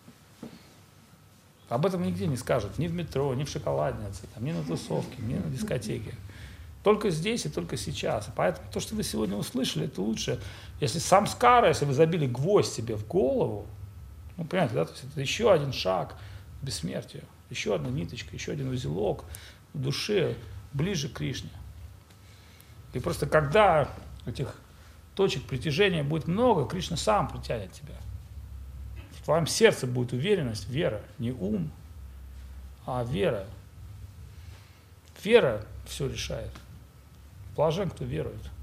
Об этом нигде не скажут, ни в метро, ни в шоколаднице, там, ни на тусовке, ни на дискотеке. Только здесь и только сейчас. И поэтому то, что вы сегодня услышали, это лучше. Если самскара, если вы забили гвоздь себе в голову, ну, понимаете, да, то есть это еще один шаг к бессмертию, еще одна ниточка, еще один узелок в душе ближе к Кришне. И просто когда этих точек притяжения будет много, Кришна сам притянет тебя. В твоем сердце будет уверенность, вера, не ум, а вера. Вера все решает. Блажен, кто верует.